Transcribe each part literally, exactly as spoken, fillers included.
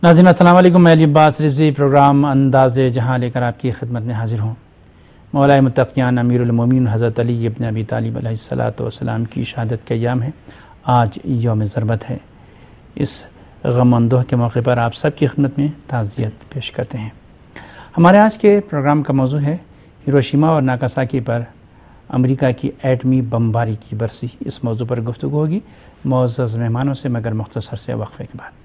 ناظرین السلام علیکم، میں علی عباس رضوی پروگرام انداز جہاں لے کر آپ کی خدمت میں حاضر ہوں۔ مولا متقیان امیر المومنین حضرت علی ابن ابی طالب علیہ الصلاۃ والسلام کی شہادت کا ایام ہے۔ آج یوم ضربت ہے۔ اس غم اندوہ کے موقع پر آپ سب کی خدمت میں تعزیت پیش کرتے ہیں۔ ہمارے آج کے پروگرام کا موضوع ہے ہیروشیما اور ناگاساکی پر امریکہ کی ایٹمی بمباری کی برسی۔ اس موضوع پر گفتگو ہوگی معزز مہمانوں سے، مگر مختصر سے وقفے کے بعد۔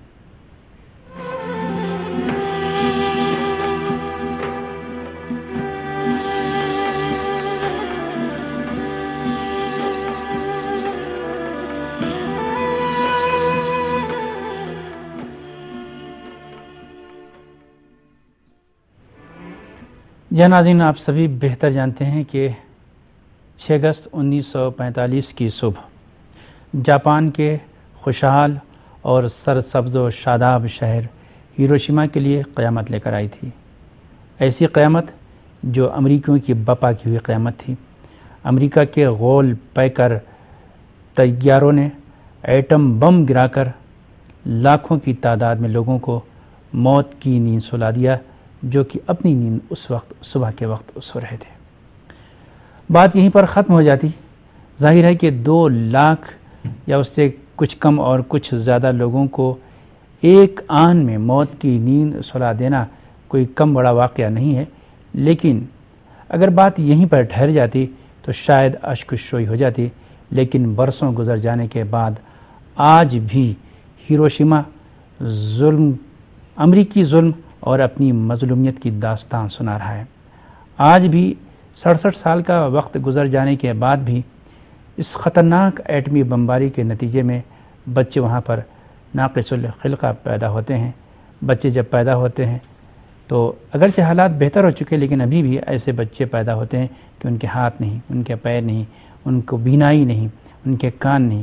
جی ناظرین، آپ سبھی بہتر جانتے ہیں کہ چھ اگست انیس سو پینتالیس کی صبح جاپان کے خوشحال اور سرسبز و شاداب شہر ہیروشیما کے لیے قیامت لے کر آئی تھی۔ ایسی قیامت جو امریکیوں کی بپا کی ہوئی قیامت تھی۔ امریکہ کے غول پیکر طیاروں نے ایٹم بم گرا کر لاکھوں کی تعداد میں لوگوں کو موت کی نیند سلا دیا، جو کہ اپنی نیند اس وقت صبح کے وقت سو رہے تھے۔ بات یہیں پر ختم ہو جاتی۔ ظاہر ہے کہ دو لاکھ یا اس سے کچھ کم اور کچھ زیادہ لوگوں کو ایک آن میں موت کی نیند سلا دینا کوئی کم بڑا واقعہ نہیں ہے، لیکن اگر بات یہیں پر ٹھہر جاتی تو شاید اشک شوئی ہو جاتی۔ لیکن برسوں گزر جانے کے بعد آج بھی ہیروشیما ظلم امریکی ظلم اور اپنی مظلومیت کی داستان سنا رہا ہے۔ آج بھی سڑسٹھ سال کا وقت گزر جانے کے بعد بھی اس خطرناک ایٹمی بمباری کے نتیجے میں بچے وہاں پر ناقص الخلقہ پیدا ہوتے ہیں۔ بچے جب پیدا ہوتے ہیں تو اگرچہ حالات بہتر ہو چکے، لیکن ابھی بھی ایسے بچے پیدا ہوتے ہیں کہ ان کے ہاتھ نہیں، ان کے پیر نہیں، ان کو بینائی نہیں، ان کے کان نہیں۔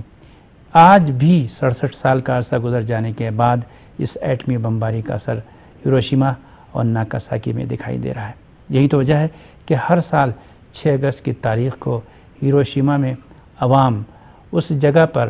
آج بھی سڑسٹھ سال کا عرصہ گزر جانے کے بعد اس ایٹمی بمباری کا اثر ہیروشیما اور ناگاساکی میں دکھائی دے رہا ہے۔ یہی تو وجہ ہے کہ ہر سال چھ اگست کی تاریخ کو ہیروشیما میں عوام اس جگہ پر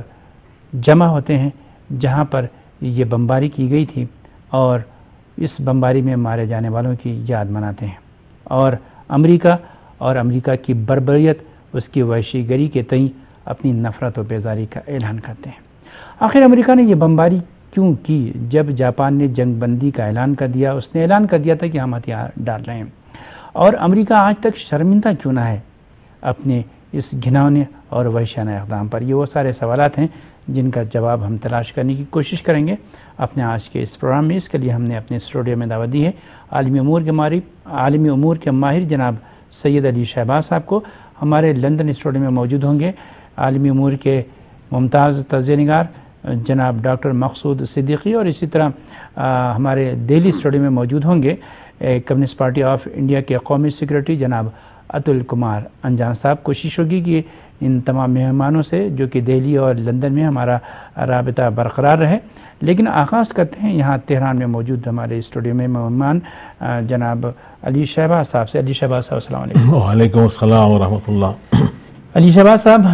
جمع ہوتے ہیں جہاں پر یہ بمباری کی گئی تھی، اور اس بمباری میں مارے جانے والوں کی یاد مناتے ہیں، اور امریکہ اور امریکہ کی بربریت، اس کی وحشی گری کے تئیں اپنی نفرت و بیزاری کا اعلان کرتے ہیں۔ آخر امریکہ نے یہ بمباری کیوں کی؟ جب جاپان نے جنگ بندی کا اعلان کر دیا، اس نے اعلان کر دیا تھا کہ ہم ہتھیار ڈال رہے ہیں، اور امریکہ آج تک شرمندہ کیوں نہ ہے اپنے اس گھناؤنے اور وحشیانہ اقدام پر؟ یہ وہ سارے سوالات ہیں جن کا جواب ہم تلاش کرنے کی کوشش کریں گے اپنے آج کے اس پروگرام میں۔ اس کے لیے ہم نے اپنے اسٹوڈیو میں دعوت دی ہے عالمی امور کے ماہر عالمی امور کے ماہر جناب سید علی شہباز صاحب کو۔ ہمارے لندن اسٹوڈیو میں موجود ہوں گے عالمی امور کے ممتاز تجزیہ نگار جناب ڈاکٹر مقصود صدیقی، اور اسی طرح آ, ہمارے دہلی اسٹوڈیو میں موجود ہوں گے کمیونسٹ پارٹی آف انڈیا کے قومی سیکرٹری جناب اتل کمار انجان صاحب۔ کوشش ہوگی کہ ان تمام مہمانوں سے جو کہ دہلی اور لندن میں ہمارا رابطہ برقرار رہے، لیکن آغاز کرتے ہیں یہاں تہران میں موجود ہمارے اسٹوڈیو میں مہمان جناب علی شہباز صاحب سے۔ علی شہباز صاحب السلام علیکم۔ وعلیکم السلام ورحمۃ اللہ۔ علی شہباز صاحب،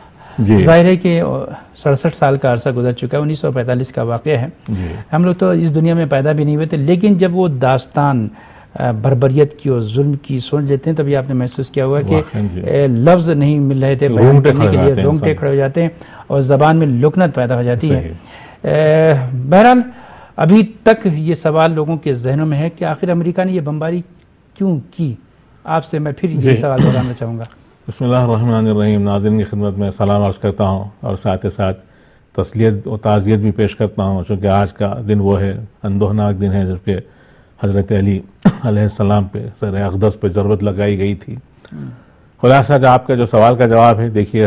جی ظاہر ہے کہ سڑسٹھ سال کا عرصہ گزر چکا ہے، انیس سو پینتالیس کا واقعہ ہے۔ جی ہم لوگ تو اس دنیا میں پیدا بھی نہیں ہوئے تھے، لیکن جب وہ داستان بربریت کی اور ظلم کی سن لیتے ہیں تبھی آپ نے محسوس کیا ہوا کہ لفظ نہیں مل رہے تھے بیان کرنے کے لیے، رونگٹے کھڑے ہو جاتے ہیں اور زبان میں لکنت پیدا ہو جاتی ہے۔ بہرحال ابھی تک یہ سوال لوگوں کے ذہنوں میں ہے کہ آخر امریکہ نے یہ بمباری کیوں کی؟ آپ سے میں پھر یہ سوال دہرانا چاہوں گا۔ بسم اللہ الرحمن الرحیم۔ ناظرین کی خدمت میں سلام عرض کرتا ہوں، اور ساتھ ہی ساتھ تسلیت و تعزیت بھی پیش کرتا ہوں، چونکہ آج کا دن وہ ہے، اندوہناک دن ہے جب کہ حضرت علی علیہ السلام پہ سر اقدس پہ ضربت لگائی گئی تھی۔ خلاصہ جو آپ کا جو سوال کا جواب ہے، دیکھیے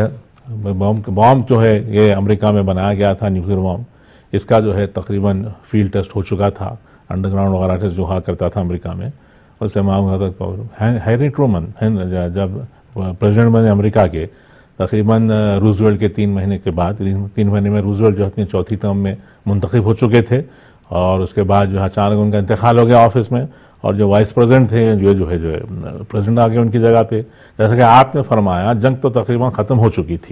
بام جو ہے یہ امریکہ میں بنایا گیا تھا، نیوکلیر بام۔ اس کا جو ہے تقریباً فیلڈ ٹیسٹ ہو چکا تھا، انڈر گراؤنڈ وغیرہ ٹیسٹ جو ہوا کرتا تھا امریکہ میں۔ اس سے معلوم ہیری ٹرومن جب پریزیڈنٹ بنے امریکہ کے، تقریباً روزویلٹ کے تین مہینے کے بعد، تین مہینے میں روزویلٹ جو اپنی چوتھی ٹرم میں منتخب ہو چکے تھے، اور اس کے بعد جو ہے اچانک ان کا انتقال ہو گیا آفس میں، اور جو وائس پریزیڈنٹ تھے جو جو ہے جو ہے پریزیڈنٹ آ گئے ان کی جگہ پہ۔ جیسا کہ آپ نے فرمایا، جنگ تو تقریباً ختم ہو چکی تھی،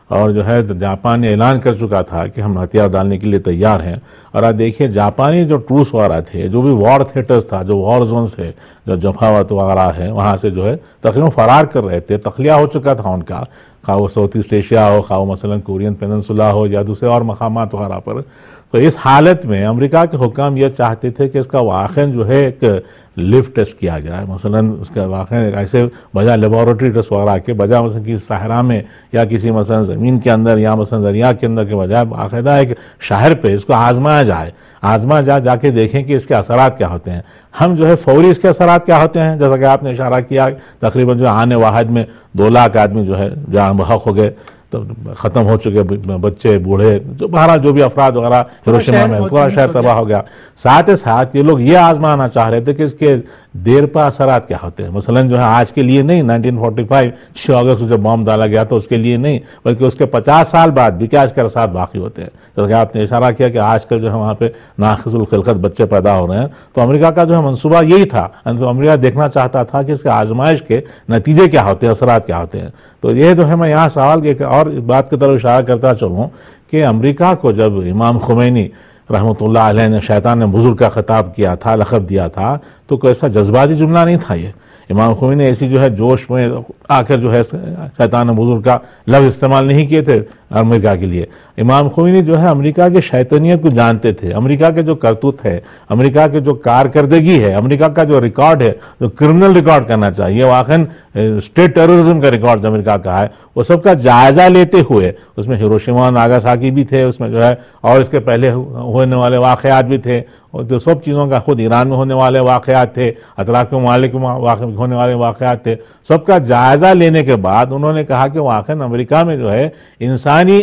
اور جو ہے جاپان نے اعلان کر چکا تھا کہ ہم ہتھیار ڈالنے کے لیے تیار ہیں. اور آپ دیکھیے جاپانی جو ٹروس وغیرہ تھے, جو بھی وار تھیٹرز تھا, جو وار زونز تھے, جو جفاوت وغیرہ ہے, وہاں سے جو ہے تقریباً فرار کر رہے تھے. تخلیہ ہو چکا تھا ان کا, خواہ وہ ساؤتھ ایسٹ ایشیا ہو, خواہ مثلا کورین پیننسولا ہو, یا دوسرے اور مقامات وغیرہ پر. تو اس حالت میں امریکہ کے حکام یہ چاہتے تھے کہ اس کا واقعاً جو ہے ایک لیو ٹیسٹ کیا جائے. مثلا اس کا واقعہ ایسے بجا لیبارٹری ٹیسٹ وغیرہ کے بجا مثلا کسی صحرا میں یا کسی مثلا زمین کے اندر یا مثلا دریا کے اندر کے بجائے باقاعدہ ایک شہر پہ اس کو آزمایا جائے آزما جا جا کے دیکھیں کہ اس کے اثرات کیا ہوتے ہیں. ہم جو ہے فوری اس کے اثرات کیا ہوتے ہیں, جیسا کہ آپ نے اشارہ کیا, تقریباً جو آنے واحد میں دو لاکھ آدمی جو ہے جہاں بحق ہو گئے, تو ختم ہو چکے بچے بوڑھے, جو بہرحال جو بھی افراد وغیرہ ہیروشیما میں پورا شہر تباہ ہو گیا. ساتھ ہی ساتھ یہ لوگ یہ آزمانا چاہ رہے تھے کہ اس کے دیر پا اثرات کیا ہوتے ہیں. مثلا جو ہے آج کے لیے نہیں, نائنٹین فورٹی فائیو چھ اگست کو جب بام ڈالا گیا تو اس کے لیے نہیں, بلکہ اس کے پچاس سال بعد بھی کیا اس کے اثرات باقی ہوتے ہیں. جیسا کہ آپ نے اشارہ کیا کہ آج کل جو ہے وہاں پہ ناقص الخلقت بچے پیدا ہو رہے ہیں, تو امریکہ کا جو ہے منصوبہ یہی تھا. امریکہ دیکھنا چاہتا تھا کہ اس کے آزمائش کے نتیجے کیا ہوتے ہیں, اثرات کیا ہوتے ہیں. تو یہ جو ہے میں یہاں سوال کے اور بات کی طرف اشارہ کرتا چلوں کہ امریکہ کو جب امام خمینی رحمۃ اللہ علیہ نے شیطان نے بزرگ کا خطاب کیا تھا, لقب دیا تھا, تو کوئی ایسا جذباتی جملہ نہیں تھا. یہ امام خمینی نے ایسی جو ہے جوش میں آ کر جو ہے شیطان بزرگ کا لفظ استعمال نہیں کیے تھے امریکہ کے لیے. امام خمینی جو ہے امریکہ کے شیطانیت کو جانتے تھے, امریکہ کے جو کرتوت ہے, امریکہ کے جو کارکردگی ہے, امریکہ کا جو ریکارڈ ہے, جو کرمنل ریکارڈ کرنا چاہیے, واقعاً اسٹیٹ ٹیررزم کا ریکارڈ جو امریکہ کا ہے, وہ سب کا جائزہ لیتے ہوئے, اس میں ہیروشیما ناگاساکی بھی تھے, اس میں جو ہے اور اس کے پہلے ہونے والے واقعات بھی تھے, اور جو سب چیزوں کا خود ایران میں ہونے والے واقعات تھے, اطراف کے ممالک میں ہونے والے واقعات تھے, سب کا جائزہ لینے کے بعد انہوں نے کہا کہ واقعاً امریکہ میں جو ہے انسانی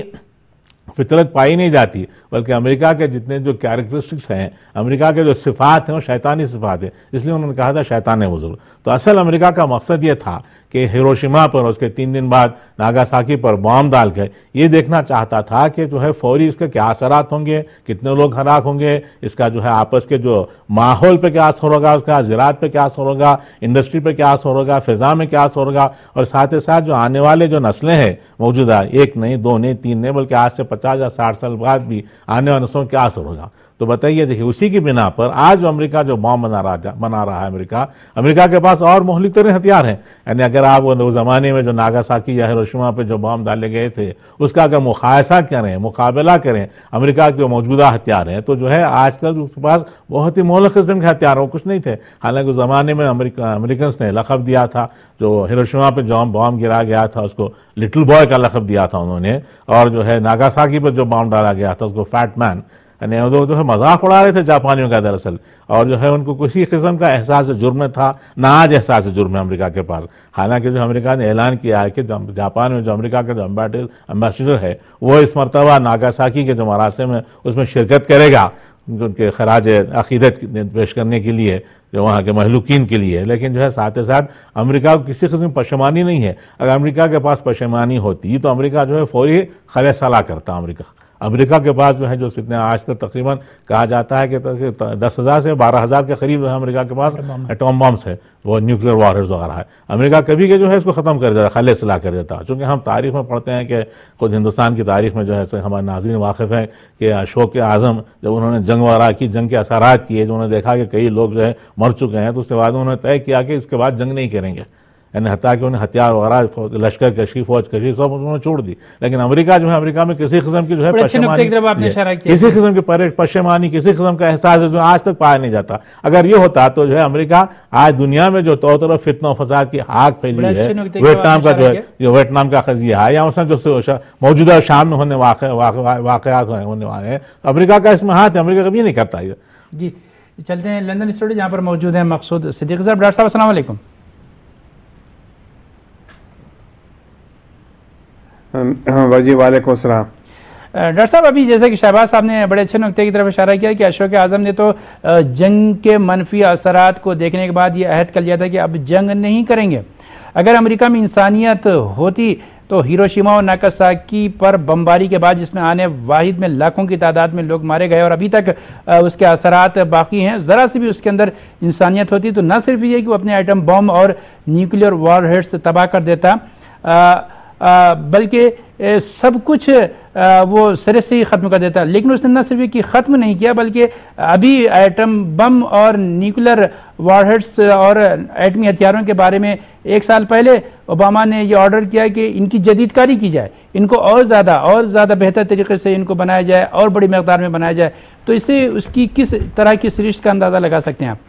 فطرت پائی نہیں جاتی, بلکہ امریکہ کے جتنے جو کیریکٹرسٹکس ہیں, امریکہ کے جو صفات ہیں وہ شیطانی صفات ہیں, اس لیے انہوں نے کہا تھا شیطان بزرگ. تو اصل امریکہ کا مقصد یہ تھا کہ ہیروشیما پر اس کے تین دن بعد ناگاساکی پر بام ڈال کے یہ دیکھنا چاہتا تھا کہ جو ہے فوری اس کے کیا اثرات ہوں گے, کتنے لوگ ہلاک ہوں گے, اس کا جو ہے آپس کے جو ماحول پہ کیا اثر ہوگا, اس کا زراعت پہ کیا اثر ہوگا, انڈسٹری پہ کیا اثر ہوگا, فضا میں کیا اثر ہوگا, اور ساتھ ہی ساتھ جو آنے والے جو نسلیں ہیں موجودہ, ایک نہیں دو نہیں تین نہیں بلکہ آج سے پچاس یا ساٹھ سال بعد بھی آنے والے نسلوں کیا اثر ہوگا. تو بتائیے دیکھیے اسی کی بنا پر آج جو امریکہ جو بام بنا رہا بنا رہا ہے امریکہ امریکہ کے پاس اور مہلک ترین ہتھیار ہیں. یعنی اگر آپ وہ زمانے میں جو ناگاساکی یا ہیروشیما پہ جو بام ڈالے گئے تھے اس کا اگر مقایسہ کریں, مقابلہ کریں امریکہ کے موجودہ ہتھیار ہیں, تو جو ہے آج کل اس کے پاس بہت ہی مہلک قسم کے ہتھیار ہو کچھ نہیں تھے. حالانکہ اس زمانے میں امریکنس نے لقب دیا تھا, جو ہیروشیما پہ جو بام گرا گیا تھا اس کو لٹل بوائے کا لقب دیا تھا انہوں نے, اور جو ہے ناگاساکی پہ جو بام ڈالا گیا تھا اس کو فیٹ مین, یعنی جو ہے مذاق اڑا رہے تھے جاپانیوں کا دراصل, اور جو ہے ان کو کسی قسم کا احساس جرم تھا نہ آج احساس جرم ہے امریکہ کے پاس. حالانکہ جو امریکہ نے اعلان کیا ہے کہ جاپان میں جو امریکہ کا جو امبیسڈر ہے وہ اس مرتبہ ناگاساکی کے جو مراسم میں اس میں شرکت کرے گا, ان کے خراج عقیدت پیش کرنے کے لیے جو وہاں کے مہلوکین کے لیے. لیکن جو ہے ساتھ ہی ساتھ امریکہ کو کسی قسم پشیمانی نہیں ہے. اگر امریکہ کے پاس پشیمانی ہوتی تو امریکہ جو ہے فوری خلے صلاح کرتا. امریکہ امریکہ کے پاس جو ہے جو کتنے آج تک تقریباً کہا جاتا ہے کہ دس ہزار سے بارہ ہزار کے قریب امریکہ کے پاس ایٹم بمس ہے, وہ نیوکلیر وارہیڈز وغیرہ ہے. امریکہ کبھی کے جو ہے اس کو ختم کر دیتا, خلے صلاح کر دیتا. چونکہ ہم تاریخ میں پڑھتے ہیں کہ خود ہندوستان کی تاریخ میں جو ہے ہمارے ناظرین واقف ہیں کہ اشوک اعظم جب انہوں نے جنگ وغیرہ کی, جنگ کے اثرات کیے, جو انہوں نے دیکھا کہ کئی لوگ جو ہے مر چکے ہیں, تو اس کے بعد انہوں نے طے کیا کہ اس کے بعد جنگ نہیں کریں گے. یعنی حتیٰ کہ انہیں ہتھیار وغیرہ لشکر کشی فوج کشی سب انہوں نے چھوڑ دی. لیکن امریکہ جو ہے امریکہ میں کسی قسم کی جو ہے پشیمانی کسی قسم کی پشیمانی کسی قسم کا احساس جو آج تک پایا نہیں جاتا. اگر یہ ہوتا تو جو ہے امریکہ آج دنیا میں جو طور طرف فتنہ و فساد کی آگ پھیلی ہے, ویتنام کا جو ہے جو ویتنام کا قضیہ ہے, یا اس میں جو موجودہ شام میں ہونے واقعات ہونے والے ہیں, امریکہ کا اس میں ہاتھ ہے, امریکہ کبھی نہیں کرتا. جی چلتے ہیں لندن اسٹوڈیو جہاں پر موجود ہیں مقصود صدیق صاحب. ڈاکٹر صاحب السلام علیکم. ہاں جی وعلیکم السلام. ڈاکٹر صاحب ابھی جیسے کہ شہباز صاحب نے بڑے اچھے نقطے کی طرف اشارہ کیا کہ اشوک اعظم نے تو جنگ کے منفی اثرات کو دیکھنے کے بعد یہ عہد کر لیا تھا کہ اب جنگ نہیں کریں گے. اگر امریکہ میں انسانیت ہوتی تو ہیروشیما اور ناگاساکی پر بمباری کے بعد جس میں آنے واحد میں لاکھوں کی تعداد میں لوگ مارے گئے اور ابھی تک اس کے اثرات باقی ہیں, ذرا سی بھی اس کے اندر انسانیت ہوتی تو نہ صرف یہ کہ وہ اپنے ایٹم بم اور نیوکلیر وار ہیڈز تباہ کر دیتا, بلکہ سب کچھ وہ سرے سے ہی ختم کر دیتا. لیکن اس نے نہ صرف یہ ختم نہیں کیا بلکہ ابھی ایٹم بم اور نیوکلر وار ہیڈز اور ایٹمی ہتھیاروں کے بارے میں ایک سال پہلے اوباما نے یہ آرڈر کیا کہ ان کی جدید کاری کی جائے, ان کو اور زیادہ اور زیادہ بہتر طریقے سے ان کو بنایا جائے اور بڑی مقدار میں بنایا جائے. تو اس سے اس کی کس طرح کی سرشت کا اندازہ لگا سکتے ہیں آپ؟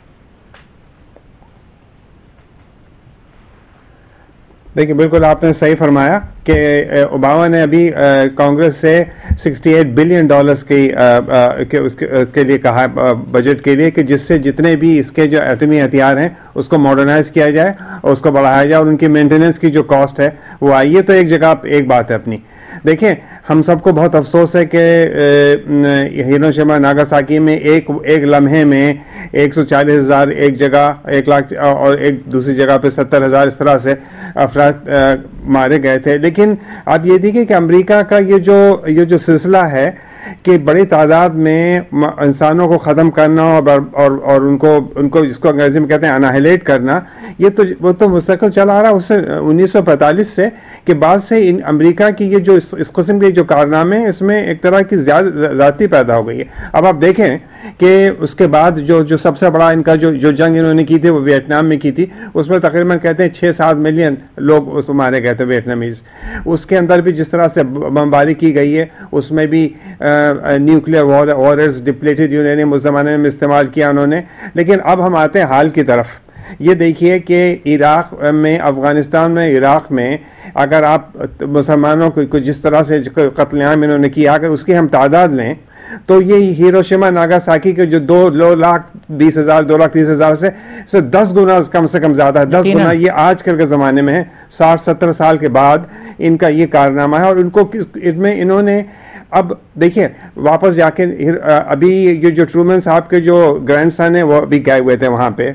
دیکھیے بالکل آپ نے صحیح فرمایا کہ اوباما نے ابھی کانگریس سے سکسٹی ایٹ بلین ڈالرز کی کے لیے کہا بجٹ کے لیے کہ جس سے جتنے بھی اس کے جو ایٹمی ہتھیار ہیں اس کو ماڈرنائز کیا جائے اور اس کو بڑھایا جائے اور ان کی مینٹیننس کی جو کاسٹ ہے وہ آئی ہے. تو ایک جگہ ایک بات ہے اپنی. دیکھیں ہم سب کو بہت افسوس ہے کہ ہیروشیما ناگاساکی میں ایک ایک لمحے میں ایک سو چالیس ہزار ایک جگہ ایک لاکھ اور ایک دوسری جگہ پہ ستر ہزار اس طرح سے افراد مارے گئے تھے. لیکن آپ یہ دیکھیں کہ امریکہ کا یہ جو یہ جو سلسلہ ہے کہ بڑی تعداد میں انسانوں کو ختم کرنا اور اور, اور ان کو ان کو جس کو انگریزی میں کہتے ہیں اناہیلیٹ کرنا, یہ تو وہ تو مستقل چلا آ رہا اس سے انیس سو پینتالیس سے کہ بعد سے ان امریکہ کی یہ جو اس قسم کے جو کارنامے ہیں اس میں ایک طرح کی ذاتی پیدا ہو گئی ہے. اب آپ دیکھیں کہ اس کے بعد جو جو سب سے بڑا ان کا جو جو جنگ انہوں نے کی تھی وہ ویتنام میں کی تھی. اس میں تقریباً کہتے ہیں چھ سات ملین لوگ اس مارے گئے تھے ویتنامیز. اس کے اندر بھی جس طرح سے بمباری کی گئی ہے اس میں بھی نیوکلیئر وارز ڈپلیٹڈ یورینیم اس زمانے میں استعمال کیا انہوں نے. لیکن اب ہم آتے ہیں حال کی طرف. یہ دیکھیے کہ عراق میں افغانستان میں عراق میں اگر آپ مسلمانوں کو جس طرح سے قتل عام انہوں نے کیا اگر اس کی ہم تعداد لیں تو یہ ہیروشیما ناگاساکی کے جو دو دو لاکھ بیس ہزار دو لاکھ تیس ہزار سے دس گنا کم سے کم زیادہ ہے. دس گنا یہ آج کل کے زمانے میں ہے. ساٹھ ستر سال کے بعد ان کا یہ کارنامہ ہے. اور ان کو اس میں انہوں نے اب دیکھیں واپس جا کے ابھی یہ جو ٹرومن صاحب کے جو گرینڈ سن ہیں وہ ابھی گئے ہوئے تھے وہاں پہ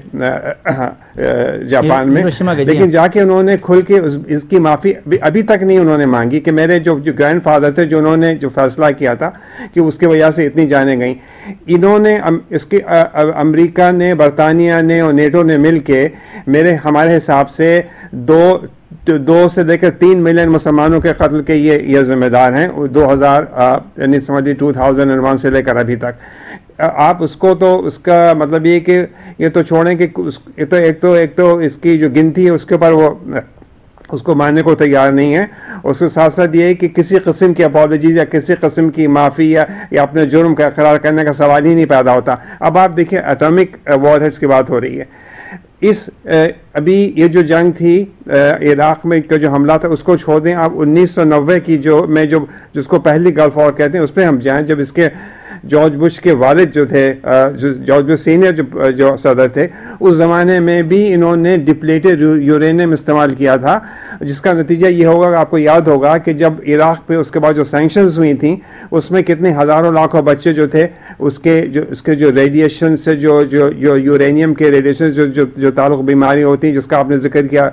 جاپان میں, لیکن جا کے انہوں نے کھل کے اس کی معافی ابھی تک نہیں انہوں نے مانگی کہ میرے جو گرینڈ فادر تھے جو انہوں نے جو فیصلہ کیا تھا کہ اس کی وجہ سے اتنی جانیں گئیں. انہوں نے اس کے امریکہ نے برطانیہ نے اور نیٹو نے مل کے میرے ہمارے حساب سے دو دو سے لے کر تین ملین مسلمانوں کے قتل کے یہ یہ ذمہ دار ہیں دو ہزار یعنی سمجھیے ٹو تھاؤزینڈ ون سے لے کر ابھی تک. آپ اس کو تو اس کا مطلب یہ کہ یہ تو چھوڑیں کہ ایک تو ایک تو ایک تو اس کی جو گنتی ہے اس کے اوپر وہ اس کو ماننے کو تیار نہیں ہے. اس کے ساتھ ساتھ یہ کہ کسی قسم کی اپالوجیز یا کسی قسم کی معافی یا یا اپنے جرم کا اقرار کرنے کا سوال ہی نہیں پیدا ہوتا. اب آپ دیکھیں ایٹمک وار ہیڈز کی بات ہو رہی ہے. اس ابھی یہ جو جنگ تھی عراق میں کا جو حملہ تھا اس کو چھوڑ دیں آپ. انیس سو نوے کی جو میں جو جس کو پہلی گلف وار کہتے ہیں اس پہ ہم جائیں جب اس کے جارج بش کے والد جو تھے جارج بش سینئر جو جو صدر تھے اس زمانے میں بھی انہوں نے ڈپلیٹڈ یورینیم استعمال کیا تھا جس کا نتیجہ یہ ہوگا کہ آپ کو یاد ہوگا کہ جب عراق پہ اس کے بعد جو سینکشنز ہوئی تھیں اس میں کتنے ہزاروں لاکھوں بچے جو تھے اس کے جو اس کے جو ریڈیشن سے جو جو جو یورینیم کے ریڈیشن جو جو جو تعلق بیماری ہوتی ہیں جس کا آپ نے ذکر کیا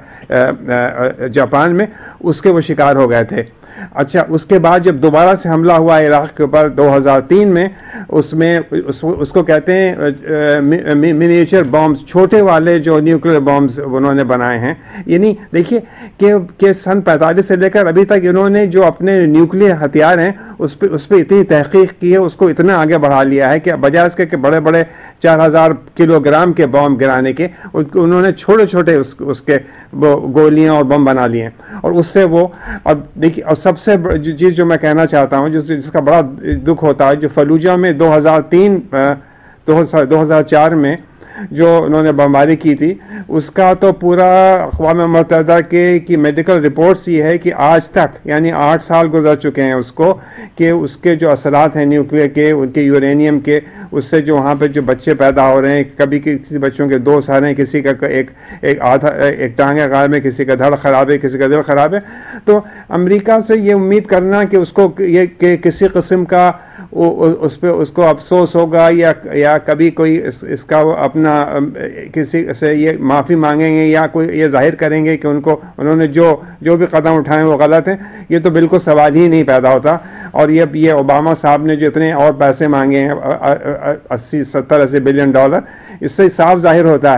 جاپان میں اس کے وہ شکار ہو گئے تھے. اچھا اس کے بعد جب دوبارہ سے حملہ ہوا عراق کے اوپر دو ہزار تین میں اس میں اس, اس کو کہتے ہیں منیچر بامز چھوٹے والے جو نیوکلیر بامز انہوں نے بنائے ہیں. یعنی دیکھیے کہ کہ سن پینتالیس سے لے کر ابھی تک انہوں نے جو اپنے نیوکلیر ہتھیار ہیں اس پہ اس پہ اتنی تحقیق کی ہے اس کو اتنا آگے بڑھا لیا ہے کہ بجائے اس کے کہ بڑے بڑے چار ہزار کلو گرام کے بم گرانے کے انہوں نے چھوٹے چھوٹے اس, اس کے وہ گولیاں اور بم بنا لیے اور اس سے وہ اب دیکھیے. اور سب سے چیز جو میں کہنا چاہتا ہوں جس, جس کا بڑا دکھ ہوتا ہے جو فلوجہ میں دو ہزار تین دو ہزار چار میں جو انہوں نے بمباری کی تھی اس کا تو پورا اقوام متحدہ کے کی میڈیکل رپورٹس یہ ہے کہ آج تک یعنی آٹھ سال گزر چکے ہیں اس کو کہ اس کے جو اثرات ہیں نیوکلیئر کے ان کے یورینیم کے اس سے جو وہاں پہ جو بچے پیدا ہو رہے ہیں کبھی کسی بچوں کے دو سارے ہیں کسی کا ایک ایک آدھا ایک ٹانگ غائب ہے کسی کا دھڑ خراب ہے کسی کا دل خراب ہے. تو امریکہ سے یہ امید کرنا کہ اس کو یہ کہ کسی قسم کا اس پہ اس کو افسوس ہوگا یا یا کبھی کوئی اس, اس کا وہ اپنا کسی سے یہ معافی مانگیں گے یا کوئی یہ ظاہر کریں گے کہ ان کو انہوں نے جو جو بھی قدم اٹھائے وہ غلط ہیں, یہ تو بالکل سوال ہی نہیں پیدا ہوتا. اور یہ یہ اوباما صاحب نے جو اتنے اور پیسے مانگے ہیں اسی ستر اسی بلین ڈالر اس سے صاف ظاہر ہوتا ہے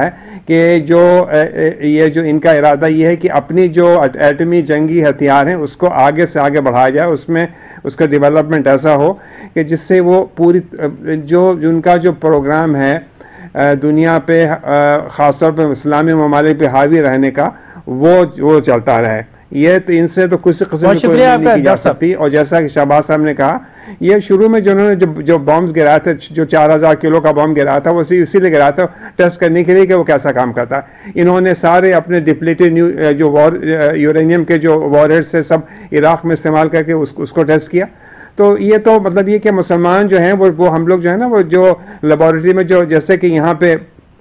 کہ جو یہ جو ان کا ارادہ یہ ہے کہ اپنی جو ایٹمی جنگی ہتھیار ہیں اس کو آگے سے آگے بڑھایا جائے، اس میں اس کا ڈیولپمنٹ ایسا ہو کہ جس سے وہ پوری جو ان کا جو پروگرام ہے دنیا پہ خاص طور پہ اسلامی ممالک پہ حاوی رہنے کا وہ وہ چلتا رہے. یہ تو ان سے تو کسی قسم کی کوئی نہیں کی جا سکتی. اور جیسا کہ شہباز صاحب نے کہا، یہ شروع میں جو انہوں نے جو جو بمز گرایا تھا، جو چار ہزار کلو کا بم گرایا تھا، وہ اسی لیے گرایا تھا ٹیسٹ کرنے کے لیے کہ وہ کیسا کام کرتا ہے. انہوں نے سارے اپنے ڈپلیٹڈ جو وار یورینیم کے جو وار ہیڈز سے سب عراق میں استعمال کر کے اس کو ٹیسٹ کیا. تو یہ تو مطلب یہ کہ مسلمان جو ہیں وہ وہ ہم لوگ جو ہے نا وہ جو لیبارٹری میں جو جیسے کہ یہاں پہ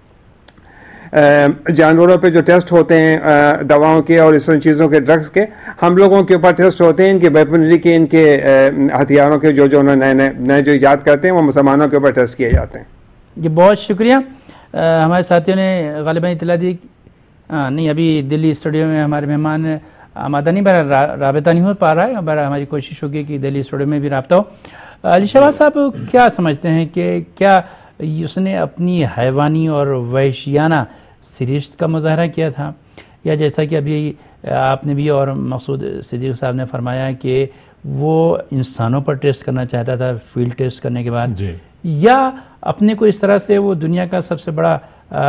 جانوروں پہ جو ٹیسٹ ہوتے ہیں دواؤں کے اور اس چیزوں کے ڈرگس کے، ہم لوگوں کے اوپر ٹیسٹ ہوتے ہیں ان کے ویپنری کے، ان کے ہتھیاروں کے جو جو نئے نئے نئے جو ایجاد کرتے ہیں وہ مسلمانوں کے اوپر ٹیسٹ کیے جاتے ہیں. جی بہت شکریہ. ہمارے ساتھیوں نے غالباً اطلاع دی نہیں، ابھی دلی اسٹوڈیو میں ہمارے مہمان آمادہ نہیں، برا رابطہ نہیں ہو پا رہا ہے، برا ہماری کوشش ہوگی کہ دلی اسٹوڈیو میں بھی رابطہ ہو. علی شہباز صاحب کیا سمجھتے ہیں کہ کیا اس نے اپنی حیوانی اور وحشیانہ سرشت کا مظاہرہ کیا تھا، یا جیسا کہ ابھی آپ نے بھی اور مقصود صدیق صاحب نے فرمایا کہ وہ انسانوں پر ٹیسٹ کرنا چاہتا تھا فیلڈ ٹیسٹ کرنے کے بعد، جی. یا اپنے کو اس طرح سے وہ دنیا کا سب سے بڑا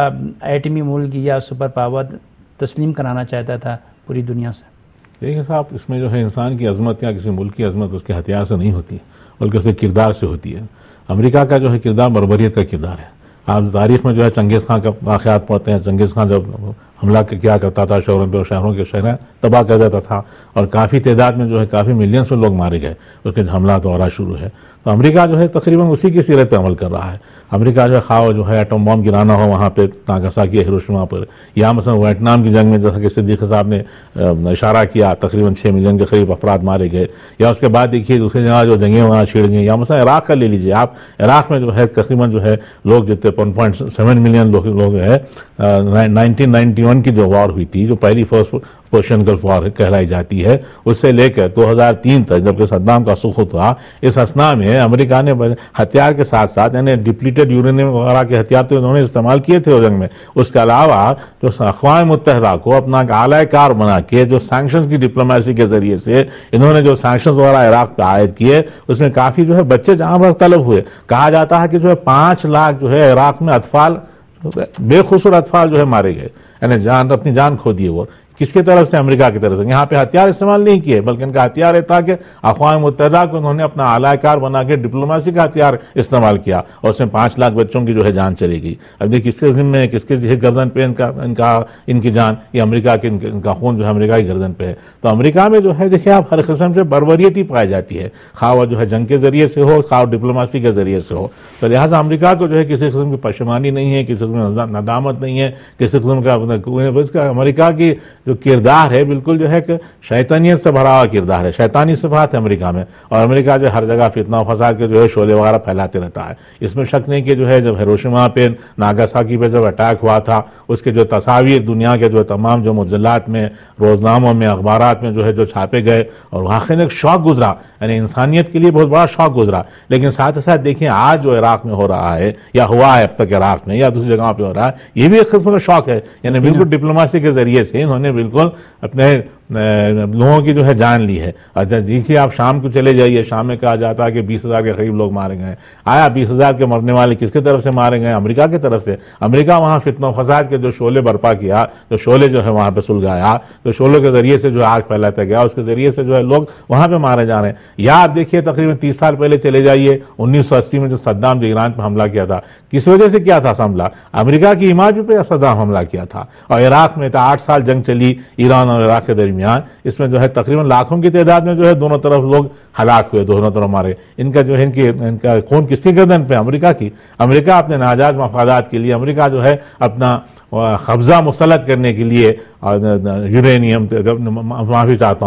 ایٹمی ملک یا سپر پاور تسلیم کرانا چاہتا تھا پوری دنیا سے؟ دیکھیں صاحب، اس میں جو ہے انسان کی عظمت یا کسی ملک کی عظمت اس کے ہتھیار سے نہیں ہوتی بلکہ اس کے کردار سے ہوتی ہے. امریکہ کا جو ہے کردار بربریت کا کردار ہے. آپ تاریخ میں جو ہے چنگیز خان کا واقعات پڑھتے ہیں. چنگیز خان جب حملہ کیا کرتا تھا شہروں پہ اور شہروں کے شہر تباہ کر دیتا تھا، اور کافی تعداد میں جو ہے کافی ملینس میں لوگ مارے گئے، اس کے حملات ہو شروع ہے. تو امریکہ جو ہے تقریباً اسی کی سیرت پہ عمل کر رہا ہے. امریکہ جو ہے خواہ جو ہے ایٹم بم گرانا ہو وہاں پہ ناگاساکی ہیروشیما پر، یا مثلا ویتنام کی جنگ میں جیسا کہ صدیق صاحب نے اشارہ کیا تقریباً چھ ملین کے قریب افراد مارے گئے، یا اس کے بعد دیکھیے دوسری جگہ جو جنگیں وہاں چھڑ گئی، یا مثلا عراق کا لے لیجیے آپ. عراق میں جو ہے تقریباً جو ہے لوگ جتنے ون پوائنٹ سیون ملین لوگ لوگ ہے نائنٹین نائنٹی ون کی جو وار ہوئی تھی، جو پہلی فرسٹ پرشین گلف وار کہلائی جاتی ہے، اس سے لے کر دو ہزار تین تک جبکہ صدام کا سقوط ہوا، اس اسنا میں امریکہ نے ہتھیار کے ساتھ ساتھ یعنی ڈپلیٹڈ یورینیم وغیرہ کے ہتھیار تو انہوں نے استعمال کیے تھے جنگ میں. اس کے علاوہ جو اقوام متحدہ کو اپنا اعلی کار بنا کے جو سینکشنز کی ڈپلومیسی کے ذریعے سے انہوں نے جو سینکشنز وغیرہ عراق پہ عائد کیے، اس میں کافی جو ہے بچے جہاں پر طلب ہوئے. کہا جاتا ہے کہ جو ہے پانچ لاکھ جو ہے عراق میں اطفال بے قصور اطفال جو ہے مارے گئے، یعنی جان اپنی جان کھو دیے. وہ کس کی طرف سے؟ امریکہ کی طرف سے. یہاں پہ ہتھیار استعمال نہیں کیے بلکہ ان کا ہتھیار یہ تھا کہ اقوام متحدہ کو انہوں نے اپنا اعلی کار بنا کے ڈپلومیسی کا ہتھیار استعمال کیا، اور اس میں پانچ لاکھ بچوں کی جو ہے جان چلی گئی. اب دیکھ کس کے ذمہ ہے، کس کے گردن پہ ان کا ان کا ان کی جان، یہ امریکہ کے ان کا خون جو ہے امریکہ کی گردن پہ ہے. تو امریکہ میں جو ہے دیکھیں آپ ہر قسم سے بربریت ہی پائی جاتی ہے، خواہ وہ جو ہے جنگ کے ذریعے سے ہو، خواہ ڈپلومیسی کے ذریعے سے ہو. تو لہٰذا امریکہ کو جو ہے کسی قسم کی پشیمانی نہیں ہے، کسی قسم کی ندامت نہیں ہے، کسی قسم کا امریکہ کی جو کردار ہے بالکل جو ہے کہ شیطانیت سے بھرا ہوا کردار ہے، شیطانی صفات ہے امریکہ میں. اور امریکہ جو ہر جگہ فتنہ و فساد کے جو ہے شعلے وغیرہ پھیلاتے رہتا ہے. اس میں شک نہیں کہ جو ہے جب ہیروشیما پہ ناگاساکی پہ جب اٹیک ہوا تھا، اس کے جو تصاویر دنیا کے جو تمام جو مجلات میں، روزناموں میں، اخبارات میں جو ہے جو چھاپے گئے، اور واقعی ایک شوق گزرا، یعنی انسانیت کے لیے بہت بڑا شوق گزرا. لیکن ساتھ ساتھ دیکھیں آج جو عراق میں ہو رہا ہے یا ہوا ہے اب تک عراق میں یا دوسری جگہوں پہ ہو رہا ہے، یہ بھی ایک قسم کا شوق ہے. یعنی بالکل ڈپلومیسی کے ذریعے سے انہوں نے بالکل اپنے لوگوں کی جو ہے جان لی ہے. اچھا دیکھیے آپ شام کو چلے جائیے، شام میں کہا جاتا ہے کہ بیس ہزار کے قریب لوگ مارے گئے. آیا بیس ہزار کے مرنے والے کس کی طرف سے مارے گئے؟ امریکہ کی طرف سے. امریکہ وہاں فتنہ و فساد کے جو شعلے برپا کیا، جو شعلے جو ہے وہاں پہ سلگایا، تو شعلوں کے ذریعے سے جو آگ پھیلاتا گیا، اس کے ذریعے سے جو ہے لوگ وہاں پہ مارے جا رہے ہیں. یا آپ دیکھیے تقریباً تیس سال پہلے چلے جائیے، انیس سو اسی میں جو صدام جو ایران پہ حملہ کیا تھا، کس وجہ سے کیا تھا حملہ؟ امریکہ کی حمایت پہ صدام حملہ کیا تھا. اور عراق میں آٹھ سال جنگ چلی ایران اور عراق کے درمیان، اس میں جو ہے تقریباً لاکھوں کی تعداد میں جو ہے دونوں طرف لوگ ہلاک ہوئے، دونوں طرف مارے. ان کا جو ہے ان کی ان کا خون کس کی گردن پہ؟ امریکہ کی. امریکہ اپنے ناجائز مفادات کے لیے، امریکہ جو ہے اپنا قبضہ مسلط کرنے کے لیے، یورینیم معافی چاہتا ہوں